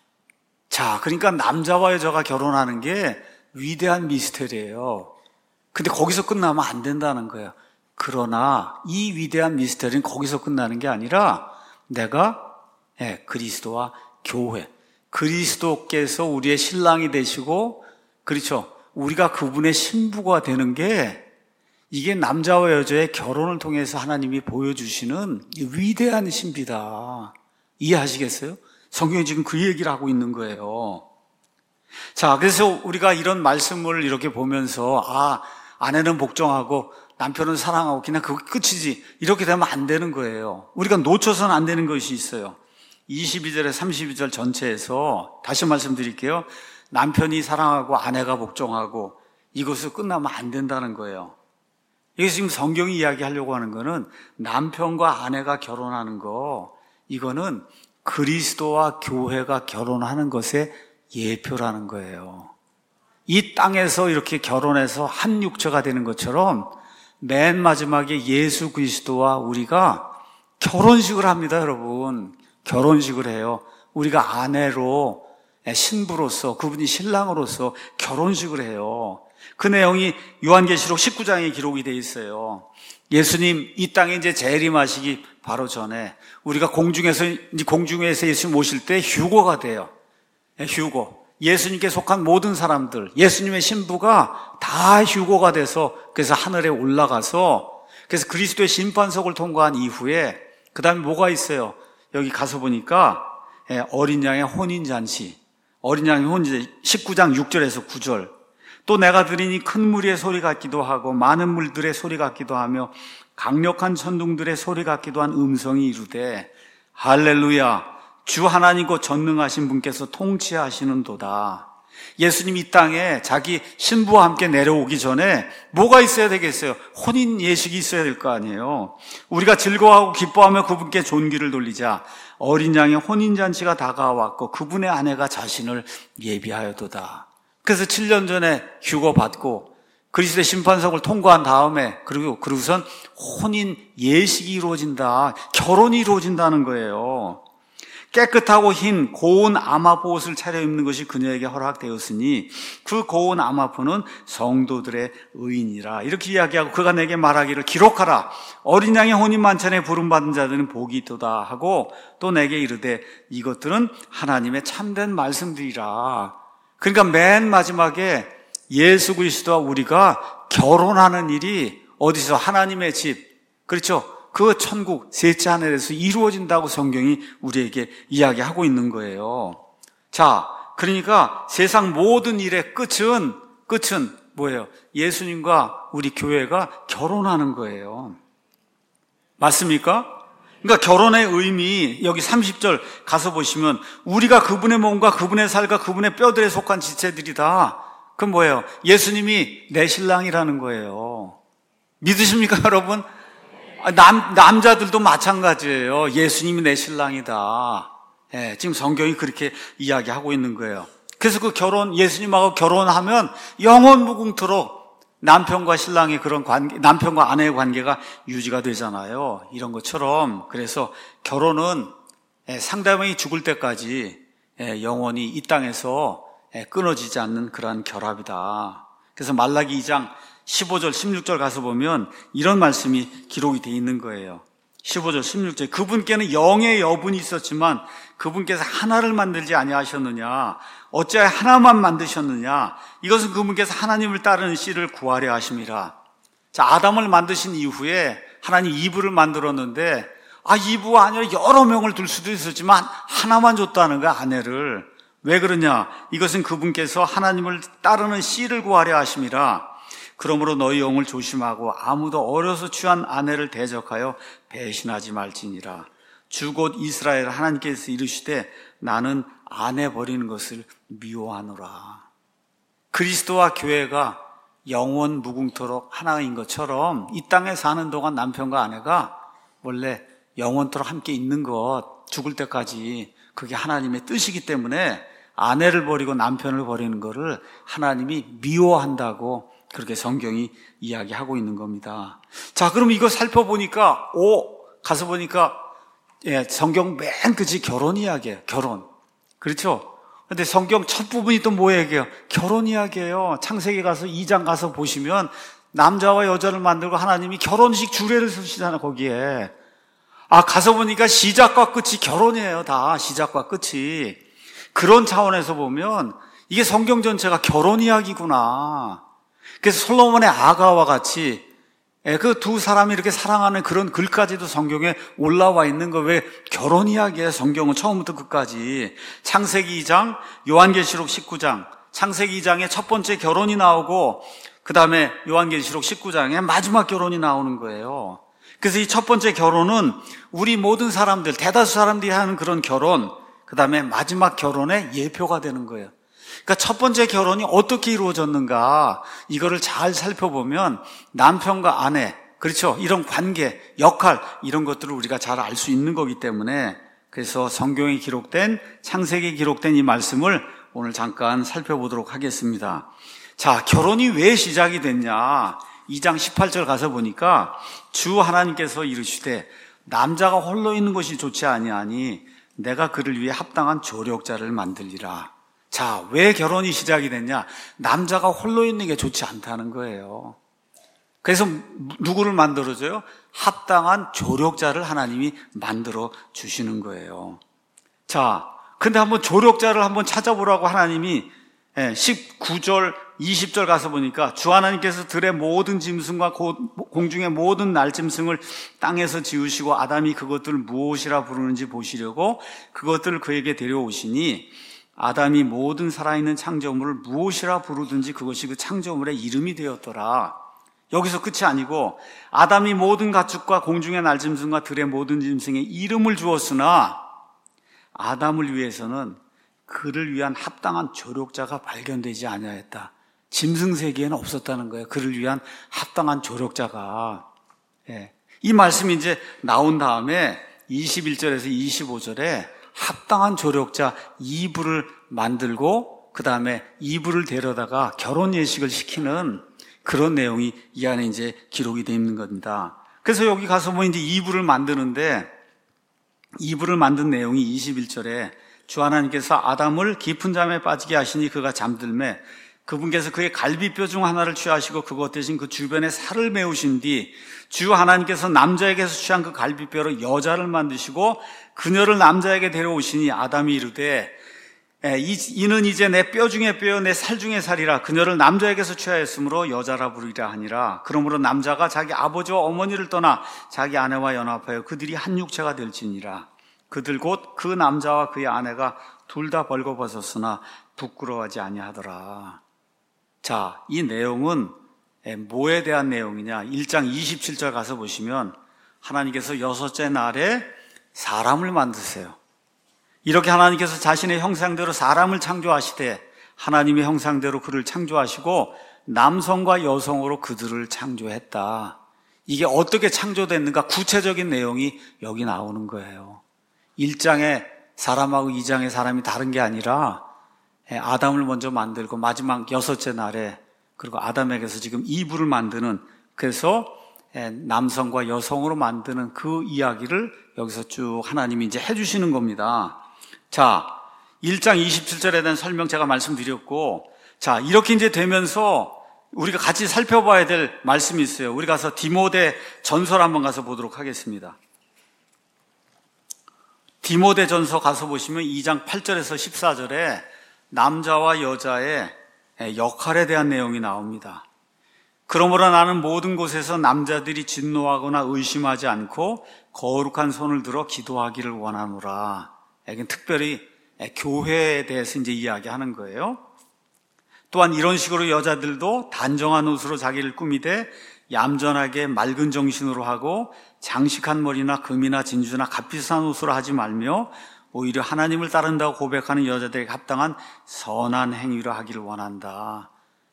자, 그러니까 남자와 여자가 결혼하는 게 위대한 미스테리예요. 근데 거기서 끝나면 안 된다는 거예요. 그러나 이 위대한 미스터리는 거기서 끝나는 게 아니라 내가 그리스도와 교회, 그리스도께서 우리의 신랑이 되시고 그렇죠. 우리가 그분의 신부가 되는 게 이게 남자와 여자의 결혼을 통해서 하나님이 보여주시는 위대한 신비다. 이해하시겠어요? 성경이 지금 그 얘기를 하고 있는 거예요. 자, 그래서 우리가 이런 말씀을 이렇게 보면서 아내는 복종하고 남편은 사랑하고 그냥 그거 끝이지 이렇게 되면 안 되는 거예요. 우리가 놓쳐서는 안 되는 것이 있어요. 22절에 32절 전체에서 다시 말씀드릴게요. 남편이 사랑하고 아내가 복종하고 이것으로 끝나면 안 된다는 거예요. 이게 지금 성경이 이야기하려고 하는 거는 남편과 아내가 결혼하는 거 이거는 그리스도와 교회가 결혼하는 것의 예표라는 거예요. 이 땅에서 이렇게 결혼해서 한 육체가 되는 것처럼 맨 마지막에 예수 그리스도와 우리가 결혼식을 합니다, 여러분. 결혼식을 해요. 우리가 아내로, 신부로서, 그분이 신랑으로서 결혼식을 해요. 그 내용이 요한계시록 19장에 기록이 되어 있어요. 예수님 이 땅에 이제 재림하시기 바로 전에 우리가 공중에서 예수님 오실 때 휴거가 돼요. 휴거. 예수님께 속한 모든 사람들, 예수님의 신부가 다 휴거가 돼서 그래서 하늘에 올라가서 그래서 그리스도의 심판석을 통과한 이후에 그 다음에 뭐가 있어요? 여기 가서 보니까 어린 양의 혼인잔치, 어린 양의 혼인잔치 19장 6절에서 9절 또 내가 들으니 큰 무리의 소리 같기도 하고 많은 물들의 소리 같기도 하며 강력한 천둥들의 소리 같기도 한 음성이 이르되 할렐루야 주 하나님 곧 전능하신 분께서 통치하시는도다. 예수님 이 땅에 자기 신부와 함께 내려오기 전에 뭐가 있어야 되겠어요? 혼인 예식이 있어야 될 거 아니에요. 우리가 즐거워하고 기뻐하며 그분께 존귀를 돌리자 어린 양의 혼인잔치가 다가왔고 그분의 아내가 자신을 예비하여도다. 그래서 7년 전에 휴거 받고 그리스도의 심판석을 통과한 다음에 그리고선 혼인 예식이 이루어진다. 결혼이 이루어진다는 거예요. 깨끗하고 흰 고운 아마포 옷을 차려입는 것이 그녀에게 허락되었으니 그 고운 아마포는 성도들의 의인이라. 이렇게 이야기하고 그가 내게 말하기를 기록하라. 어린 양의 혼인 만찬에 부름받은 자들은 복이 있도다 하고 또 내게 이르되 이것들은 하나님의 참된 말씀들이라. 그러니까 맨 마지막에 예수 그리스도와 우리가 결혼하는 일이 어디서 하나님의 집, 그렇죠? 그 천국 셋째 하늘에서 이루어진다고 성경이 우리에게 이야기하고 있는 거예요. 자, 그러니까 세상 모든 일의 끝은 뭐예요? 예수님과 우리 교회가 결혼하는 거예요. 맞습니까? 그러니까 결혼의 의미, 여기 30절 가서 보시면 우리가 그분의 몸과 그분의 살과 그분의 뼈들에 속한 지체들이다. 그건 뭐예요? 예수님이 내 신랑이라는 거예요. 믿으십니까, 여러분? 남자들도 마찬가지예요. 예수님이 내 신랑이다. 예, 지금 성경이 그렇게 이야기하고 있는 거예요. 그래서 그 예수님하고 결혼하면 영원 무궁토록 남편과 신랑의 그런 관계, 남편과 아내의 관계가 유지가 되잖아요. 이런 것처럼. 그래서 결혼은 상대방이 죽을 때까지 영원히 이 땅에서 끊어지지 않는 그러한 결합이다. 그래서 말라기 2장 15절, 16절 가서 보면 이런 말씀이 기록이 되어 있는 거예요. 15절, 16절. 그분께는 영의 여분이 있었지만 그분께서 하나를 만들지 아니하셨느냐. 어찌하여 하나만 만드셨느냐. 이것은 그분께서 하나님을 따르는 씨를 구하려 하심이라. 자, 아담을 만드신 이후에 하나님 이브를 만들었는데 이브가 아니라 여러 명을 둘 수도 있었지만 하나만 줬다는 거야, 아내를. 왜 그러냐? 이것은 그분께서 하나님을 따르는 씨를 구하려 하심이라. 그러므로 너희 영을 조심하고 아무도 어려서 취한 아내를 대적하여 배신하지 말지니라. 주 곧 이스라엘 하나님께서 이르시되 나는 아내 버리는 것을 미워하노라. 그리스도와 교회가 영원 무궁토록 하나인 것처럼 이 땅에 사는 동안 남편과 아내가 원래 영원토록 함께 있는 것, 죽을 때까지 그게 하나님의 뜻이기 때문에 아내를 버리고 남편을 버리는 것을 하나님이 미워한다고 그렇게 성경이 이야기하고 있는 겁니다. 자, 그럼 이거 살펴보니까 가서 보니까 성경 맨 끝이 결혼 이야기예요. 결혼. 그렇죠? 근데 성경 첫 부분이 또 뭐 얘기해요? 결혼 이야기예요. 창세기 가서 2장 가서 보시면 남자와 여자를 만들고 하나님이 결혼식 주례를 쓰시잖아요, 거기에. 가서 보니까 시작과 끝이 결혼이에요, 다. 시작과 끝이. 그런 차원에서 보면 이게 성경 전체가 결혼 이야기구나. 그래서 솔로몬의 아가와 같이 그 두 사람이 이렇게 사랑하는 그런 글까지도 성경에 올라와 있는 거. 왜 결혼 이야기예요, 성경은 처음부터 끝까지. 창세기 2장, 요한계시록 19장. 창세기 2장에 첫 번째 결혼이 나오고 그 다음에 요한계시록 19장에 마지막 결혼이 나오는 거예요. 그래서 이 첫 번째 결혼은 우리 모든 사람들, 대다수 사람들이 하는 그런 결혼, 그 다음에 마지막 결혼의 예표가 되는 거예요. 그러니까 첫 번째 결혼이 어떻게 이루어졌는가, 이거를 잘 살펴보면 남편과 아내, 그렇죠? 이런 관계, 역할, 이런 것들을 우리가 잘 알 수 있는 거기 때문에, 그래서 성경에 기록된, 창세기에 기록된 이 말씀을 오늘 잠깐 살펴보도록 하겠습니다. 자, 결혼이 왜 시작이 됐냐? 2장 18절 가서 보니까 주 하나님께서 이르시되 남자가 홀로 있는 것이 좋지 아니하니 내가 그를 위해 합당한 조력자를 만들리라. 자, 왜 결혼이 시작이 됐냐? 남자가 홀로 있는 게 좋지 않다는 거예요. 그래서 누구를 만들어줘요? 합당한 조력자를 하나님이 만들어 주시는 거예요. 자, 근데 한번 조력자를 한번 찾아보라고 하나님이 19절, 20절 가서 보니까 주 하나님께서 들의 모든 짐승과 공중의 모든 날짐승을 땅에서 지으시고 아담이 그것들을 무엇이라 부르는지 보시려고 그것들을 그에게 데려오시니 아담이 모든 살아있는 창조물을 무엇이라 부르든지 그것이 그 창조물의 이름이 되었더라. 여기서 끝이 아니고 아담이 모든 가축과 공중의 날짐승과 들의 모든 짐승에 이름을 주었으나 아담을 위해서는 그를 위한 합당한 조력자가 발견되지 아니하였다. 짐승 세계에는 없었다는 거예요. 그를 위한 합당한 조력자가. 이 말씀이 이제 나온 다음에 21절에서 25절에 합당한 조력자 이브를 만들고 그 다음에 이브를 데려다가 결혼 예식을 시키는 그런 내용이 이 안에 이제 기록이 되어 있는 겁니다. 그래서 여기 가서 보면 이제 이브를 만드는데 이브를 만든 내용이 21절에 주 하나님께서 아담을 깊은 잠에 빠지게 하시니 그가 잠들매 그분께서 그의 갈비뼈 중 하나를 취하시고 그것 대신 그 주변에 살을 메우신 뒤 주 하나님께서 남자에게서 취한 그 갈비뼈로 여자를 만드시고 그녀를 남자에게 데려오시니 아담이 이르되 이는 이제 내 뼈 중에 뼈 내 살 중에 살이라 그녀를 남자에게서 취하였으므로 여자라 부르리라 하니라. 그러므로 남자가 자기 아버지와 어머니를 떠나 자기 아내와 연합하여 그들이 한 육체가 될지니라. 그들 곧 그 남자와 그의 아내가 둘 다 벌거벗었으나 부끄러워하지 아니하더라. 자, 이 내용은 뭐에 대한 내용이냐? 1장 27절 가서 보시면 하나님께서 여섯째 날에 사람을 만드세요. 이렇게 하나님께서 자신의 형상대로 사람을 창조하시되 하나님의 형상대로 그를 창조하시고 남성과 여성으로 그들을 창조했다. 이게 어떻게 창조됐는가 구체적인 내용이 여기 나오는 거예요. 1장의 사람하고 2장의 사람이 다른 게 아니라 아담을 먼저 만들고 마지막 여섯째 날에 그리고 아담에게서 지금 이브를 만드는, 그래서 남성과 여성으로 만드는 그 이야기를 여기서 쭉 하나님이 이제 해주시는 겁니다. 자, 1장 27절에 대한 설명 제가 말씀드렸고, 자, 이렇게 이제 되면서 우리가 같이 살펴봐야 될 말씀이 있어요. 우리 가서 디모데 전설 한번 가서 보도록 하겠습니다. 디모데 전서 가서 보시면 2장 8절에서 14절에 남자와 여자의 역할에 대한 내용이 나옵니다. 그러므로 나는 모든 곳에서 남자들이 진노하거나 의심하지 않고 거룩한 손을 들어 기도하기를 원하노라. 이건 특별히 교회에 대해서 이제 이야기하는 거예요. 또한 이런 식으로 여자들도 단정한 옷으로 자기를 꾸미되 얌전하게 맑은 정신으로 하고 장식한 머리나 금이나 진주나 값비싼 옷으로 하지 말며 오히려 하나님을 따른다고 고백하는 여자들에게 합당한 선한 행위로 하기를 원한다.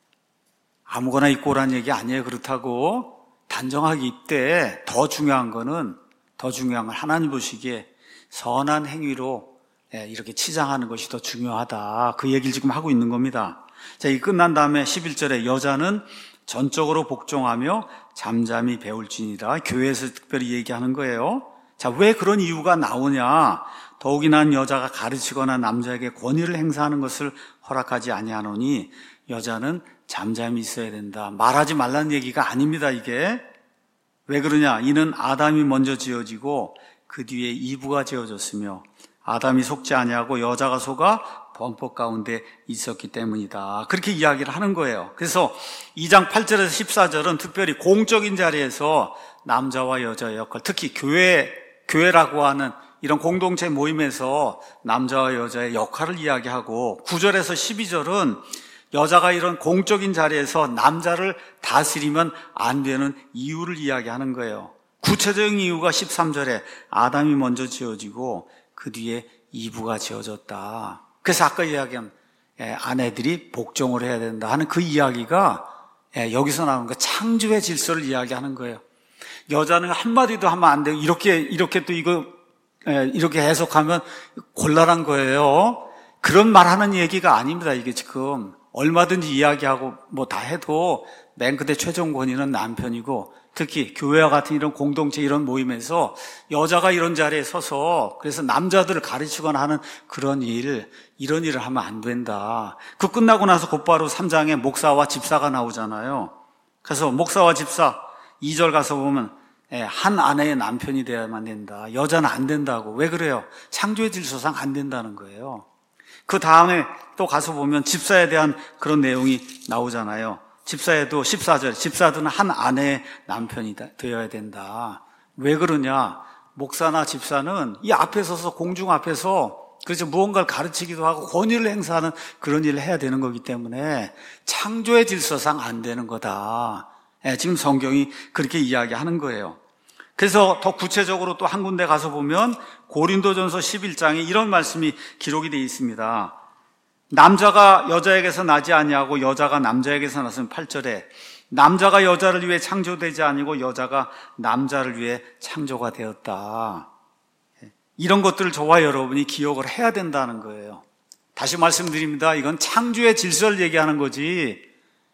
아무거나 입고 오라는 얘기 아니에요. 그렇다고 단정하게 입되 더 중요한 건 하나님 보시기에 선한 행위로 이렇게 치장하는 것이 더 중요하다. 그 얘기를 지금 하고 있는 겁니다. 자, 이 끝난 다음에 11절에 여자는 전적으로 복종하며 잠잠히 배울지니라. 교회에서 특별히 얘기하는 거예요. 자, 왜 그런 이유가 나오냐? 더욱이 난 여자가 가르치거나 남자에게 권위를 행사하는 것을 허락하지 아니하노니 여자는 잠잠히 있어야 된다. 말하지 말라는 얘기가 아닙니다, 이게. 왜 그러냐? 이는 아담이 먼저 지어지고 그 뒤에 이브가 지어졌으며 아담이 속지 아니하고 여자가 속아 범법 가운데 있었기 때문이다. 그렇게 이야기를 하는 거예요. 그래서 2장 8절에서 14절은 특별히 공적인 자리에서 남자와 여자의 역할, 특히 교회라고 하는 이런 공동체 모임에서 남자와 여자의 역할을 이야기하고, 9절에서 12절은 여자가 이런 공적인 자리에서 남자를 다스리면 안 되는 이유를 이야기하는 거예요. 구체적인 이유가 13절에 아담이 먼저 지어지고 그 뒤에 이브가 지어졌다. 그래서 아까 이야기한 아내들이 복종을 해야 된다 하는 그 이야기가 여기서 나오는 거, 창조의 질서를 이야기하는 거예요. 여자는 한마디도 하면 안 돼요. 이렇게 또 이렇게 해석하면 곤란한 거예요. 그런 말하는 얘기가 아닙니다. 이게 지금 얼마든지 이야기하고 뭐 다 해도 맨 끝에 최종 권위는 남편이고, 특히 교회와 같은 이런 공동체 이런 모임에서 여자가 이런 자리에 서서 그래서 남자들을 가르치거나 하는 이런 일을 하면 안 된다. 그 끝나고 나서 곧바로 3장에 목사와 집사가 나오잖아요. 그래서 목사와 집사 2절 가서 보면 한 아내의 남편이 되어야만 된다. 여자는 안 된다고. 왜 그래요? 창조의 질서상 안 된다는 거예요. 그 다음에 또 가서 보면 집사에 대한 그런 내용이 나오잖아요. 집사에도 14절, 집사들은 한 아내의 남편이 되어야 된다. 왜 그러냐? 목사나 집사는 이 앞에 서서 공중 앞에서 그래서 무언가를 가르치기도 하고 권위를 행사하는 그런 일을 해야 되는 거기 때문에 창조의 질서상 안 되는 거다. 지금 성경이 그렇게 이야기하는 거예요. 그래서 더 구체적으로 또 한 군데 가서 보면 고린도전서 11장에 이런 말씀이 기록이 되어 있습니다. 남자가 여자에게서 나지 아니하고 여자가 남자에게서 났으면 8절에 남자가 여자를 위해 창조되지 아니고 여자가 남자를 위해 창조가 되었다. 이런 것들을 저와 여러분이 기억을 해야 된다는 거예요. 다시 말씀드립니다. 이건 창조의 질서를 얘기하는 거지,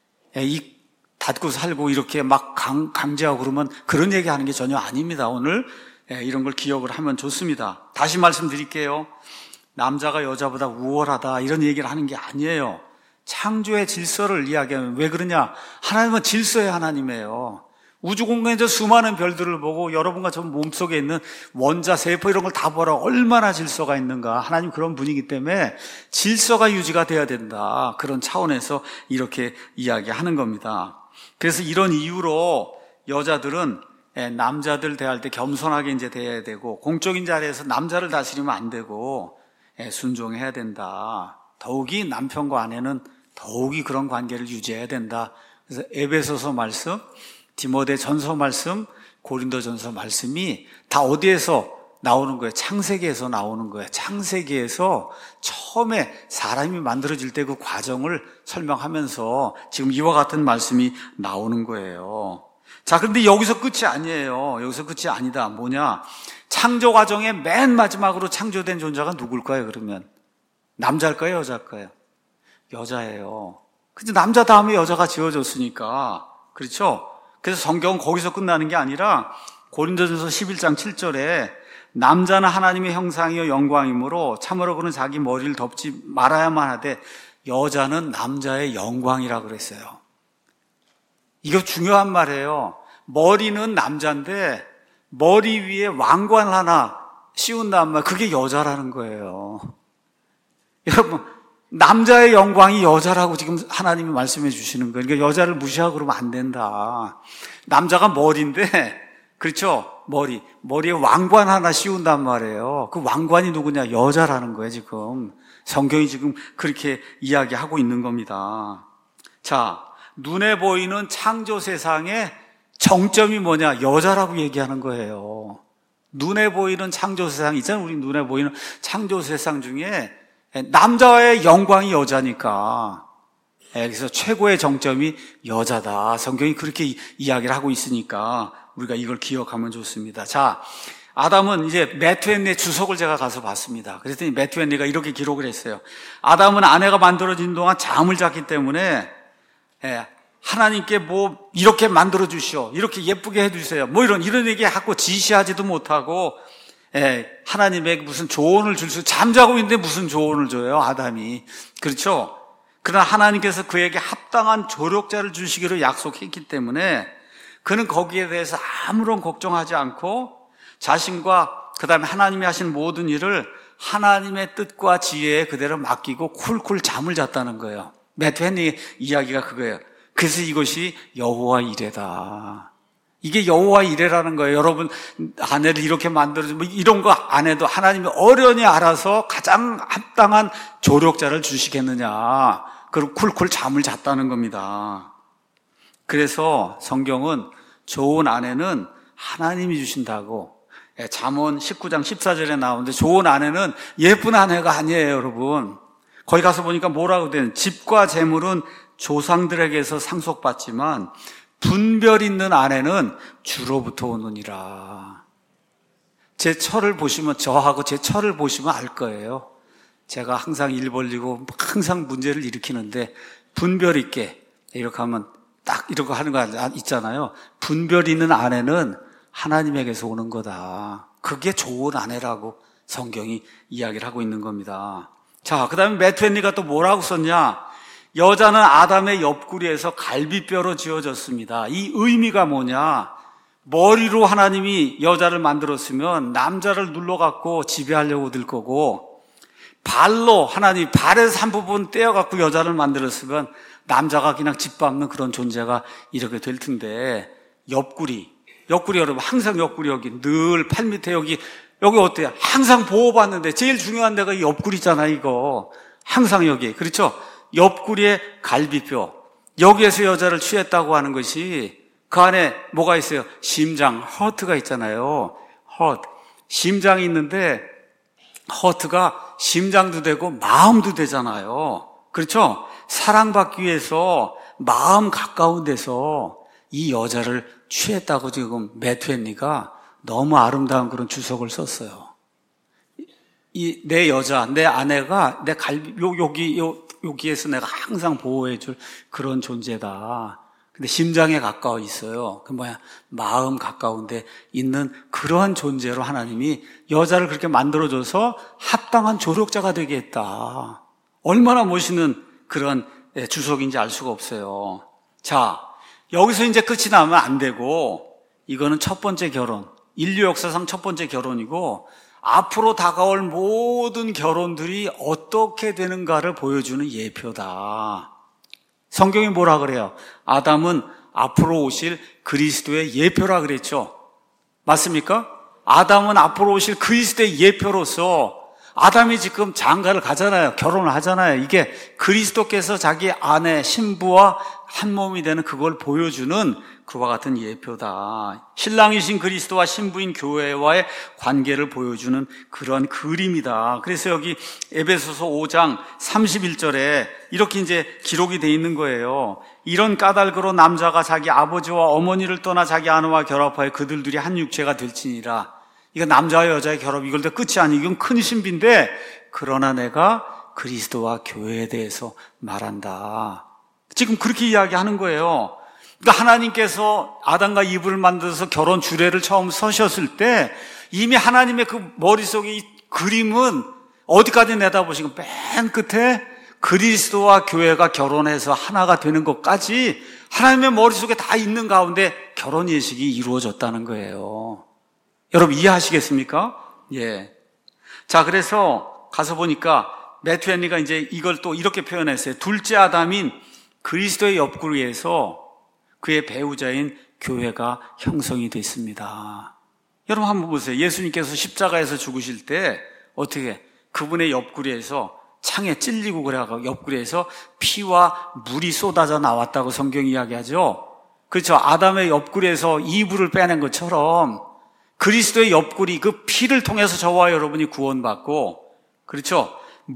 이 닫고 살고 이렇게 막 강제하고 그러면 그런 얘기하는 게 전혀 아닙니다. 오늘 이런 걸 기억을 하면 좋습니다. 다시 말씀드릴게요. 남자가 여자보다 우월하다 이런 얘기를 하는 게 아니에요. 창조의 질서를 이야기하면, 왜 그러냐? 하나님은 질서의 하나님이에요. 우주공간에서 수많은 별들을 보고 여러분과 저 몸속에 있는 원자, 세포 이런 걸 다 보라. 얼마나 질서가 있는가. 하나님 그런 분이기 때문에 질서가 유지가 돼야 된다. 그런 차원에서 이렇게 이야기하는 겁니다. 그래서 이런 이유로 여자들은 남자들 대할 때 겸손하게 이제 대해야 되고, 공적인 자리에서 남자를 다스리면 안 되고 순종해야 된다. 더욱이 남편과 아내는 더욱이 그런 관계를 유지해야 된다. 그래서 에베소서 말씀, 디모데 전서 말씀, 고린도전서 말씀이 다 어디에서 나오는 거예요? 창세기에서 나오는 거예요. 창세기에서 처음에 사람이 만들어질 때 그 과정을 설명하면서 지금 이와 같은 말씀이 나오는 거예요. 자, 그런데 여기서 끝이 아니에요. 여기서 끝이 아니다. 뭐냐? 창조 과정의 맨 마지막으로 창조된 존재가 누굴까요, 그러면? 남자일까요, 여자일까요? 여자예요. 근데 남자 다음에 여자가 지어졌으니까. 그렇죠? 그래서 성경은 거기서 끝나는 게 아니라 고린도전서 11장 7절에 남자는 하나님의 형상이요 영광이므로 참으로 그는 자기 머리를 덮지 말아야만 하되 여자는 남자의 영광이라 그랬어요. 이거 중요한 말이에요. 머리는 남자인데 머리 위에 왕관 하나 씌운단 말, 그게 여자라는 거예요. 여러분, 남자의 영광이 여자라고 지금 하나님이 말씀해 주시는 거예요. 그러니까 여자를 무시하고 그러면 안 된다. 남자가 머리인데, 그렇죠? 머리에 왕관 하나 씌운단 말이에요. 그 왕관이 누구냐? 여자라는 거예요, 지금. 성경이 지금 그렇게 이야기하고 있는 겁니다. 자, 눈에 보이는 창조 세상의 정점이 뭐냐? 여자라고 얘기하는 거예요. 눈에 보이는 창조 세상 있잖아요. 우리 눈에 보이는 창조 세상 중에 남자의 영광이 여자니까. 그래서 최고의 정점이 여자다. 성경이 그렇게 이야기를 하고 있으니까 우리가 이걸 기억하면 좋습니다. 자, 아담은 이제 매튜 헨리의 주석을 제가 가서 봤습니다. 그랬더니 매튜 헨리가 이렇게 기록을 했어요. 아담은 아내가 만들어진 동안 잠을 잤기 때문에 하나님께 뭐 이렇게 만들어 주시오, 이렇게 예쁘게 해주세요, 뭐 이런 얘기하고 지시하지도 못하고 하나님에게 무슨 조언을 잠자고 있는데 무슨 조언을 줘요, 아담이. 그렇죠? 그러나 하나님께서 그에게 합당한 조력자를 주시기로 약속했기 때문에 그는 거기에 대해서 아무런 걱정하지 않고 자신과 그 다음에 하나님이 하신 모든 일을 하나님의 뜻과 지혜에 그대로 맡기고 쿨쿨 잠을 잤다는 거예요. 매튜 헨리 이야기가 그거예요. 그래서 이것이 여호와 이레다. 이게 여호와 이레라는 거예요. 여러분, 아내를 이렇게 만들어줘, 뭐 이런 거 안 해도 하나님이 어련히 알아서 가장 합당한 조력자를 주시겠느냐. 그리고 쿨쿨 잠을 잤다는 겁니다. 그래서 성경은 좋은 아내는 하나님이 주신다고, 잠언 19장 14절에 나오는데 좋은 아내는 예쁜 아내가 아니에요, 여러분. 거기 가서 보니까 뭐라고 되는, 집과 재물은 조상들에게서 상속받지만 분별 있는 아내는 주로부터 오느니라. 제 철을 보시면, 저하고 제 철을 보시면 알 거예요. 제가 항상 일 벌리고 항상 문제를 일으키는데 분별 있게 이렇게 하면 딱 이렇게 하는 거 있잖아요. 분별 있는 아내는 하나님에게서 오는 거다. 그게 좋은 아내라고 성경이 이야기를 하고 있는 겁니다. 자, 그 다음에 매튜 헨리가 또 뭐라고 썼냐? 여자는 아담의 옆구리에서 갈비뼈로 지어졌습니다. 이 의미가 뭐냐? 머리로 하나님이 여자를 만들었으면 남자를 눌러갖고 지배하려고 들 거고, 발로 하나님이 발에서 한 부분 떼어갖고 여자를 만들었으면 남자가 그냥 짓밟는 그런 존재가 이렇게 될 텐데, 옆구리 여러분, 항상 옆구리 여기 늘 팔 밑에 여기 어때요? 항상 보호받는데 제일 중요한 데가 이 옆구리잖아요. 이거 항상 여기, 그렇죠? 옆구리에 갈비뼈, 여기에서 여자를 취했다고 하는 것이, 그 안에 뭐가 있어요? 심장, 허트가 있잖아요. 심장이 있는데 허트가 심장도 되고 마음도 되잖아요. 그렇죠? 사랑받기 위해서 마음 가까운 데서 이 여자를 취했다고 지금 매튜 헨리가 너무 아름다운 그런 주석을 썼어요. 내 여자, 내 아내가 내 여기에서 내가 항상 보호해줄 그런 존재다. 근데 심장에 가까워 있어요. 그 마음 가까운데 있는 그러한 존재로 하나님이 여자를 그렇게 만들어줘서 합당한 조력자가 되게 했다. 얼마나 멋있는 그런 주석인지 알 수가 없어요. 자, 여기서 이제 끝이 나면 안 되고, 이거는 첫 번째 결혼, 인류 역사상 첫 번째 결혼이고, 앞으로 다가올 모든 결혼들이 어떻게 되는가를 보여주는 예표다. 성경이 뭐라 그래요? 아담은 앞으로 오실 그리스도의 예표라 그랬죠. 맞습니까? 아담은 앞으로 오실 그리스도의 예표로서 아담이 지금 장가를 가잖아요. 결혼을 하잖아요. 이게 그리스도께서 자기 아내, 신부와 한 몸이 되는 그걸 보여주는 그와 같은 예표다. 신랑이신 그리스도와 신부인 교회와의 관계를 보여주는 그런 그림이다. 그래서 여기 에베소서 5장 31절에 이렇게 이제 기록이 돼 있는 거예요. 이런 까닭으로 남자가 자기 아버지와 어머니를 떠나 자기 아내와 결합하여 그들 둘이 한 육체가 될지니라. 이거 남자와 여자의 결합, 이걸 다 끝이 아니고 이건 큰 신비인데, 그러나 내가 그리스도와 교회에 대해서 말한다. 지금 그렇게 이야기하는 거예요. 그러니까 하나님께서 아담과 이브를 만들어서 결혼 주례를 처음 서셨을 때 이미 하나님의 그 머릿속에 이 그림은 어디까지 내다보시고 맨 끝에 그리스도와 교회가 결혼해서 하나가 되는 것까지 하나님의 머릿속에 다 있는 가운데 결혼 예식이 이루어졌다는 거예요. 여러분 이해하시겠습니까? 예. 자, 그래서 가서 보니까 매튜 헨리가 이제 이걸 또 이렇게 표현했어요. 둘째 아담인 그리스도의 옆구리에서 그의 배우자인 교회가 형성이 됐습니다. 여러분 한번 보세요. 예수님께서 십자가에서 죽으실 때 어떻게 그분의 옆구리에서 창에 찔리고 그래가지고 옆구리에서 피와 물이 쏟아져 나왔다고 성경이 이야기하죠. 그렇죠. 아담의 옆구리에서 이불을 빼낸 것처럼 그리스도의 옆구리 그 피를 통해서 저와 여러분이 구원받고, 그렇죠.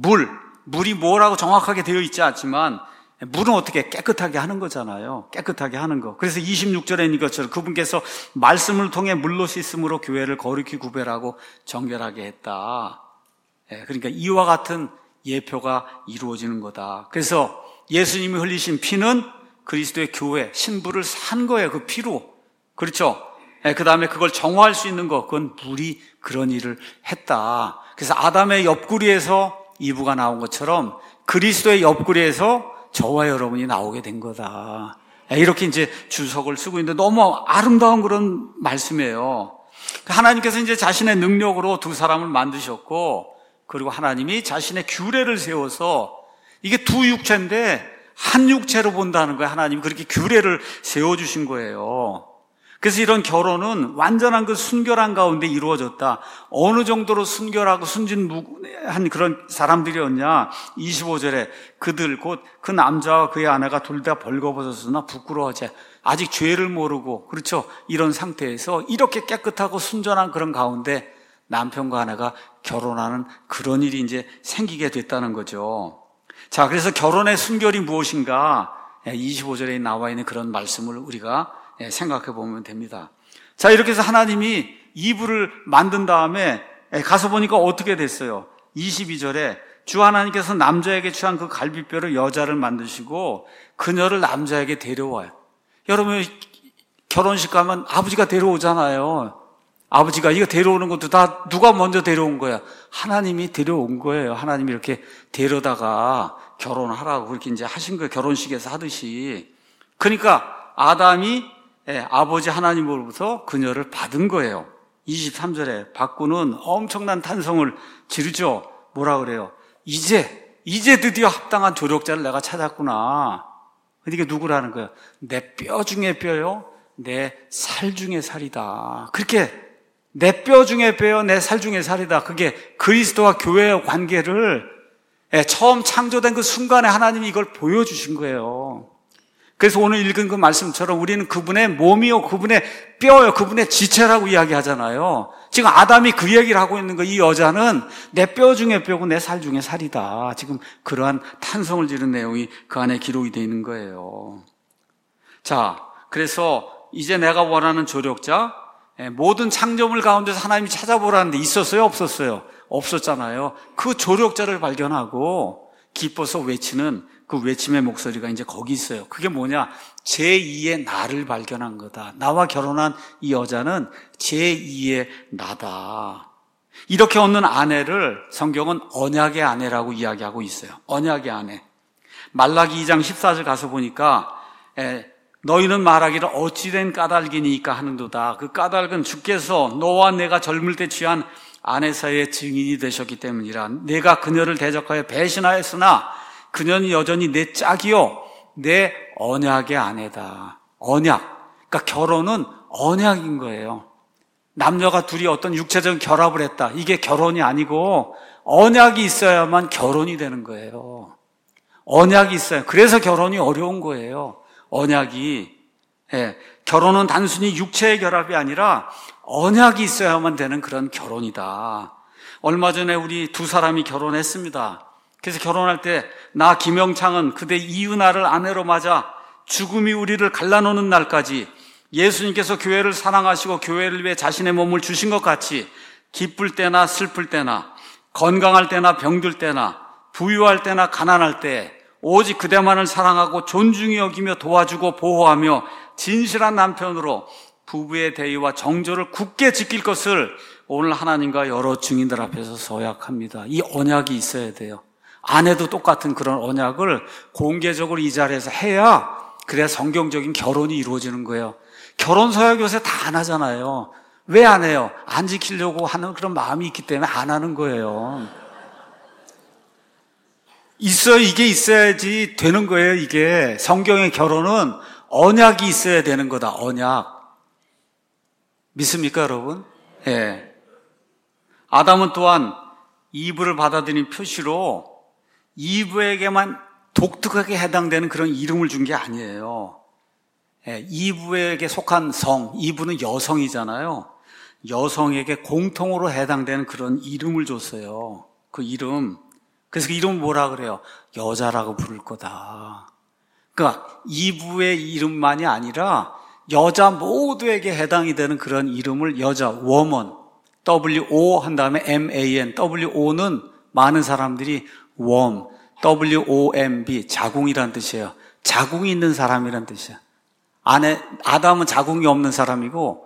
물이 뭐라고 정확하게 되어 있지 않지만 물은 어떻게 깨끗하게 하는 거잖아요. 깨끗하게 하는 거. 그래서 26절에 있는 것처럼 그분께서 말씀을 통해 물로 씻음으로 교회를 거룩히 구별하고 정결하게 했다. 그러니까 이와 같은 예표가 이루어지는 거다. 그래서 예수님이 흘리신 피는 그리스도의 교회, 신부를 산 거예요. 그 피로. 그렇죠. 그 다음에 그걸 정화할 수 있는 것, 그건 물이 그런 일을 했다. 그래서 아담의 옆구리에서 이브가 나온 것처럼 그리스도의 옆구리에서 저와 여러분이 나오게 된 거다. 이렇게 이제 주석을 쓰고 있는데 너무 아름다운 그런 말씀이에요. 하나님께서 이제 자신의 능력으로 두 사람을 만드셨고, 그리고 하나님이 자신의 규례를 세워서 이게 두 육체인데 한 육체로 본다는 거예요. 하나님이 그렇게 규례를 세워주신 거예요. 그래서 이런 결혼은 완전한 그 순결한 가운데 이루어졌다. 어느 정도로 순결하고 순진무구한 그런 사람들이었냐. 25절에 그들 곧 그 남자와 그의 아내가 둘 다 벌거벗었으나 부끄러워하지 아직 죄를 모르고, 그렇죠, 이런 상태에서 이렇게 깨끗하고 순전한 그런 가운데 남편과 아내가 결혼하는 그런 일이 이제 생기게 됐다는 거죠. 자, 그래서 결혼의 순결이 무엇인가 25절에 나와 있는 그런 말씀을 우리가 생각해 보면 됩니다. 자, 이렇게 해서 하나님이 이브를 만든 다음에 가서 보니까 어떻게 됐어요? 22절에 주 하나님께서 남자에게 취한 그 갈비뼈로 여자를 만드시고 그녀를 남자에게 데려와요. 여러분 결혼식 가면 아버지가 데려오잖아요. 아버지가 이거 데려오는 것도 다 누가 먼저 데려온 거야? 하나님이 데려온 거예요. 하나님이 이렇게 데려다가 결혼하라고 그렇게 이제 하신 거예요. 결혼식에서 하듯이. 그러니까 아담이 아버지 하나님으로부터 그녀를 받은 거예요. 23절에 받고는 엄청난 탄성을 지르죠. 뭐라 그래요? 이제 드디어 합당한 조력자를 내가 찾았구나. 이게 누구라는 거예요? 내 뼈 중에 뼈요, 내 살 중에 살이다. 그렇게 내 뼈 중에 뼈요, 내 살 중에 살이다. 그게 그리스도와 교회의 관계를 처음 창조된 그 순간에 하나님이 이걸 보여주신 거예요. 그래서 오늘 읽은 그 말씀처럼 우리는 그분의 몸이요, 그분의 뼈요, 그분의 지체라고 이야기하잖아요. 지금 아담이 그 얘기를 하고 있는 거, 이 여자는 내 뼈 중에 뼈고 내 살 중에 살이다. 지금 그러한 탄성을 지른 내용이 그 안에 기록이 되어 있는 거예요. 자, 그래서 이제 내가 원하는 조력자, 모든 창조물 가운데서 하나님이 찾아보라는데 있었어요, 없었어요? 없었잖아요. 그 조력자를 발견하고 기뻐서 외치는 그 외침의 목소리가 이제 거기 있어요. 그게 뭐냐? 제2의 나를 발견한 거다. 나와 결혼한 이 여자는 제2의 나다. 이렇게 얻는 아내를 성경은 언약의 아내라고 이야기하고 있어요. 언약의 아내. 말라기 2장 14절 가서 보니까 너희는 말하기를 어찌된 까닭이니까 하는도다. 그 까닭은 주께서 너와 내가 젊을 때 취한 아내 사이의 증인이 되셨기 때문이라. 내가 그녀를 대적하여 배신하였으나 그녀는 여전히 내 짝이요, 내 언약의 아내다. 언약. 그러니까 결혼은 언약인 거예요. 남녀가 둘이 어떤 육체적인 결합을 했다. 이게 결혼이 아니고 언약이 있어야만 결혼이 되는 거예요. 언약이 있어요. 그래서 결혼이 어려운 거예요. 언약이. 예, 결혼은 단순히 육체의 결합이 아니라 언약이 있어야만 되는 그런 결혼이다. 얼마 전에 우리 두 사람이 결혼했습니다. 그래서 결혼할 때 나 김영창은 그대 이은아를 아내로 맞아 죽음이 우리를 갈라놓는 날까지 예수님께서 교회를 사랑하시고 교회를 위해 자신의 몸을 주신 것 같이 기쁠 때나 슬플 때나 건강할 때나 병들 때나 부유할 때나 가난할 때 오직 그대만을 사랑하고 존중히 여기며 도와주고 보호하며 진실한 남편으로 부부의 대의와 정조를 굳게 지킬 것을 오늘 하나님과 여러 증인들 앞에서 서약합니다. 이 언약이 있어야 돼요. 아내도 똑같은 그런 언약을 공개적으로 이 자리에서 해야 그래야 성경적인 결혼이 이루어지는 거예요. 결혼 서약 요새 다 안 하잖아요. 왜 안 해요? 안 지키려고 하는 그런 마음이 있기 때문에 안 하는 거예요. 이게 있어야지 되는 거예요, 이게. 성경의 결혼은 언약이 있어야 되는 거다, 언약. 믿습니까, 여러분? 예. 아담은 또한 이브를 받아들인 표시로 이브에게만 독특하게 해당되는 그런 이름을 준 게 아니에요. 예, 이브에게 속한 성, 이브는 여성이잖아요. 여성에게 공통으로 해당되는 그런 이름을 줬어요. 그 이름. 그래서 그 이름은 뭐라 그래요? 여자라고 부를 거다. 그러니까 이브의 이름만이 아니라 여자 모두에게 해당이 되는 그런 이름을 여자, woman, W-O 한 다음에 M-A-N, W-O는 많은 사람들이 worm, W-O-M-B, 자궁이란 뜻이에요. 자궁이 있는 사람이란 뜻이에요. 아담은 자궁이 없는 사람이고,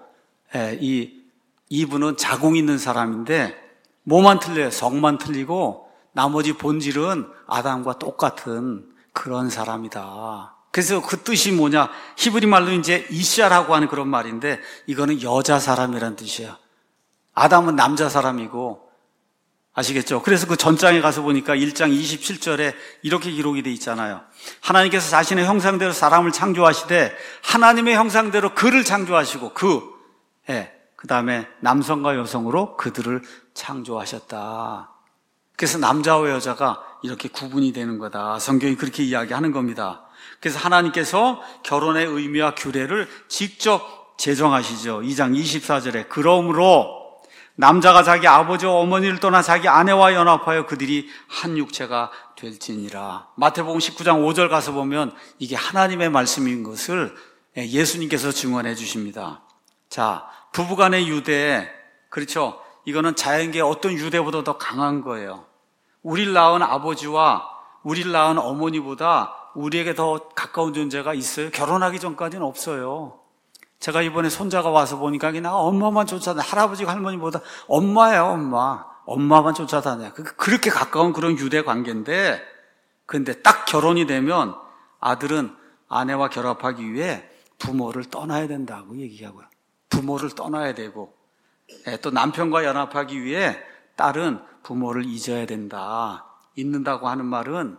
이브는 자궁이 있는 사람인데, 뭐만 틀려요? 성만 틀리고, 나머지 본질은 아담과 똑같은 그런 사람이다. 그래서 그 뜻이 뭐냐? 히브리 말로 이제 이샤라고 하는 그런 말인데, 이거는 여자 사람이란 뜻이에요. 아담은 남자 사람이고, 아시겠죠? 그래서 그 전장에 가서 보니까 1장 27절에 이렇게 기록이 돼 있잖아요. 하나님께서 자신의 형상대로 사람을 창조하시되 하나님의 형상대로 그를 창조하시고 그 다음에 남성과 여성으로 그들을 창조하셨다. 그래서 남자와 여자가 이렇게 구분이 되는 거다. 성경이 그렇게 이야기하는 겁니다. 그래서 하나님께서 결혼의 의미와 규례를 직접 제정하시죠. 2장 24절에 그러므로 남자가 자기 아버지와 어머니를 떠나 자기 아내와 연합하여 그들이 한 육체가 될지니라. 마태복음 19장 5절 가서 보면 이게 하나님의 말씀인 것을 예수님께서 증언해 주십니다. 자, 부부간의 유대, 그렇죠? 이거는 자연계의 어떤 유대보다 더 강한 거예요. 우리를 낳은 아버지와 우리를 낳은 어머니보다 우리에게 더 가까운 존재가 있어요? 결혼하기 전까지는 없어요. 제가 이번에 손자가 와서 보니까 나 엄마만 쫓아다녀. 할아버지 할머니보다 엄마예요, 엄마. 엄마만 쫓아다녀. 그렇게 가까운 그런 유대 관계인데, 근데 딱 결혼이 되면 아들은 아내와 결합하기 위해 부모를 떠나야 된다고 얘기하고요. 부모를 떠나야 되고, 또 남편과 연합하기 위해 딸은 부모를 잊어야 된다. 잊는다고 하는 말은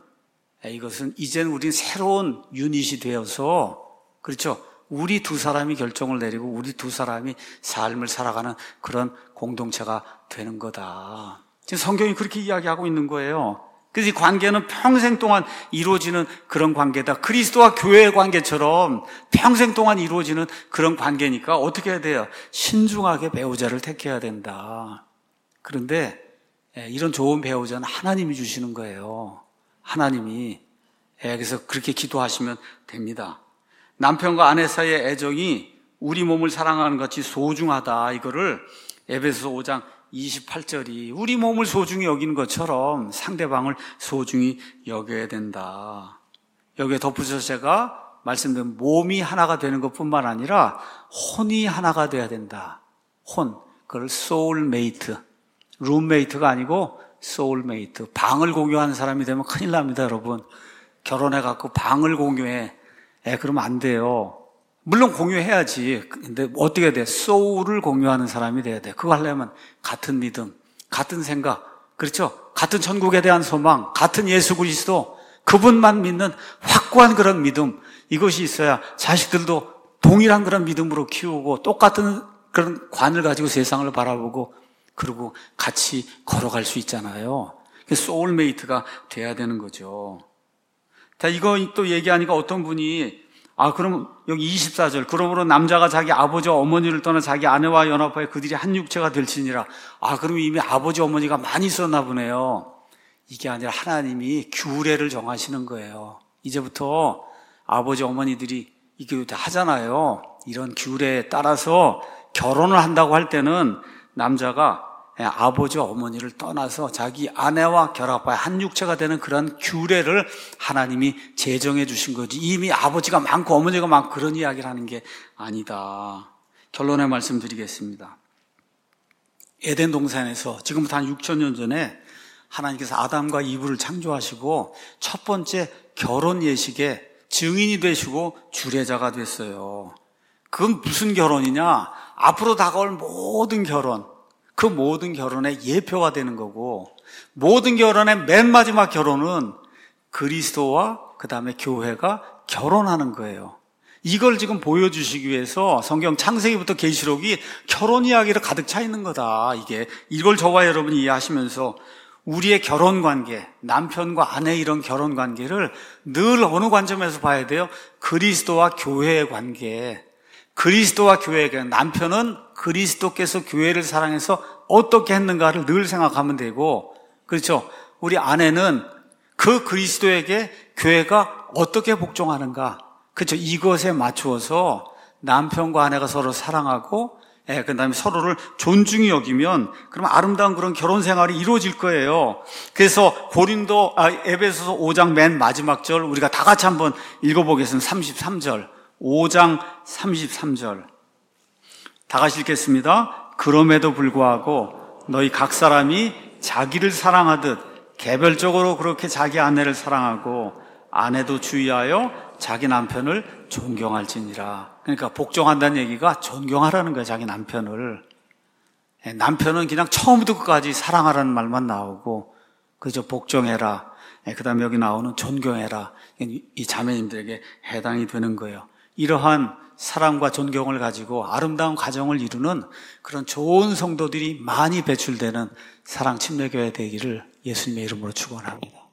이것은 이제는 우린 새로운 유닛이 되어서, 그렇죠? 우리 두 사람이 결정을 내리고 우리 두 사람이 삶을 살아가는 그런 공동체가 되는 거다. 지금 성경이 그렇게 이야기하고 있는 거예요. 그래서 이 관계는 평생 동안 이루어지는 그런 관계다. 그리스도와 교회의 관계처럼 평생 동안 이루어지는 그런 관계니까 어떻게 해야 돼요? 신중하게 배우자를 택해야 된다. 그런데 이런 좋은 배우자는 하나님이 주시는 거예요. 하나님이. 그래서 그렇게 기도하시면 됩니다. 남편과 아내 사이의 애정이 우리 몸을 사랑하는 것 같이 소중하다. 이거를 에베소서 5장 28절이 우리 몸을 소중히 여기는 것처럼 상대방을 소중히 여겨야 된다. 여기에 덧붙여서 제가 말씀드린 몸이 하나가 되는 것뿐만 아니라 혼이 하나가 돼야 된다. 혼, 그걸 소울메이트, 룸메이트가 아니고 소울메이트. 방을 공유하는 사람이 되면 큰일 납니다, 여러분. 결혼해갖고 방을 공유해. 그러면 안 돼요. 물론 공유해야지. 근데 어떻게 돼? 소울을 공유하는 사람이 돼야 돼. 그거 하려면 같은 믿음, 같은 생각, 그렇죠? 같은 천국에 대한 소망, 같은 예수 그리스도, 그분만 믿는 확고한 그런 믿음, 이것이 있어야 자식들도 동일한 그런 믿음으로 키우고 똑같은 그런 관을 가지고 세상을 바라보고 그리고 같이 걸어갈 수 있잖아요. 소울메이트가 돼야 되는 거죠. 자, 이거 또 얘기하니까 어떤 분이 그럼 여기 24절 그러므로 남자가 자기 아버지와 어머니를 떠나 자기 아내와 연합하여 그들이 한 육체가 될지니라. 그럼 이미 아버지 어머니가 많이 있었나 보네요. 이게 아니라 하나님이 규례를 정하시는 거예요. 이제부터 아버지 어머니들이 이게 하잖아요. 이런 규례에 따라서 결혼을 한다고 할 때는 남자가 아버지와 어머니를 떠나서 자기 아내와 결합하여 한 육체가 되는 그런 규례를 하나님이 제정해 주신 거지. 이미 아버지가 많고 어머니가 많고 그런 이야기를 하는 게 아니다. 결론의 말씀 드리겠습니다. 에덴 동산에서 지금부터 한 6,000년 전에 하나님께서 아담과 이브를 창조하시고 첫 번째 결혼 예식에 증인이 되시고 주례자가 됐어요. 그건 무슨 결혼이냐? 앞으로 다가올 모든 결혼, 그 모든 결혼의 예표가 되는 거고, 모든 결혼의 맨 마지막 결혼은 그리스도와 그 다음에 교회가 결혼하는 거예요. 이걸 지금 보여주시기 위해서 성경 창세기부터 계시록이 결혼 이야기로 가득 차 있는 거다. 이걸 저와 여러분이 이해하시면서 우리의 결혼 관계, 남편과 아내 이런 결혼 관계를 늘 어느 관점에서 봐야 돼요? 그리스도와 교회의 관계. 그리스도와 교회의 관계. 남편은 그리스도께서 교회를 사랑해서 어떻게 했는가를 늘 생각하면 되고, 그렇죠? 우리 아내는 그 그리스도에게 교회가 어떻게 복종하는가, 그렇죠? 이것에 맞추어서 남편과 아내가 서로 사랑하고, 그 다음에 서로를 존중히 여기면, 그러면 아름다운 그런 결혼 생활이 이루어질 거예요. 그래서 에베소서 5장 맨 마지막 절, 우리가 다 같이 한번 읽어보겠습니다. 33절. 5장 33절. 다 같이 읽겠습니다. 그럼에도 불구하고 너희 각 사람이 자기를 사랑하듯 개별적으로 그렇게 자기 아내를 사랑하고 아내도 주의하여 자기 남편을 존경할지니라. 그러니까 복종한다는 얘기가 존경하라는 거예요. 자기 남편을. 남편은 그냥 처음부터 끝까지 사랑하라는 말만 나오고, 그저 복종해라. 그 다음에 여기 나오는 존경해라. 이 자매님들에게 해당이 되는 거예요. 이러한 사랑과 존경을 가지고 아름다운 가정을 이루는 그런 좋은 성도들이 많이 배출되는 사랑 침례교회 되기를 예수님의 이름으로 축원합니다.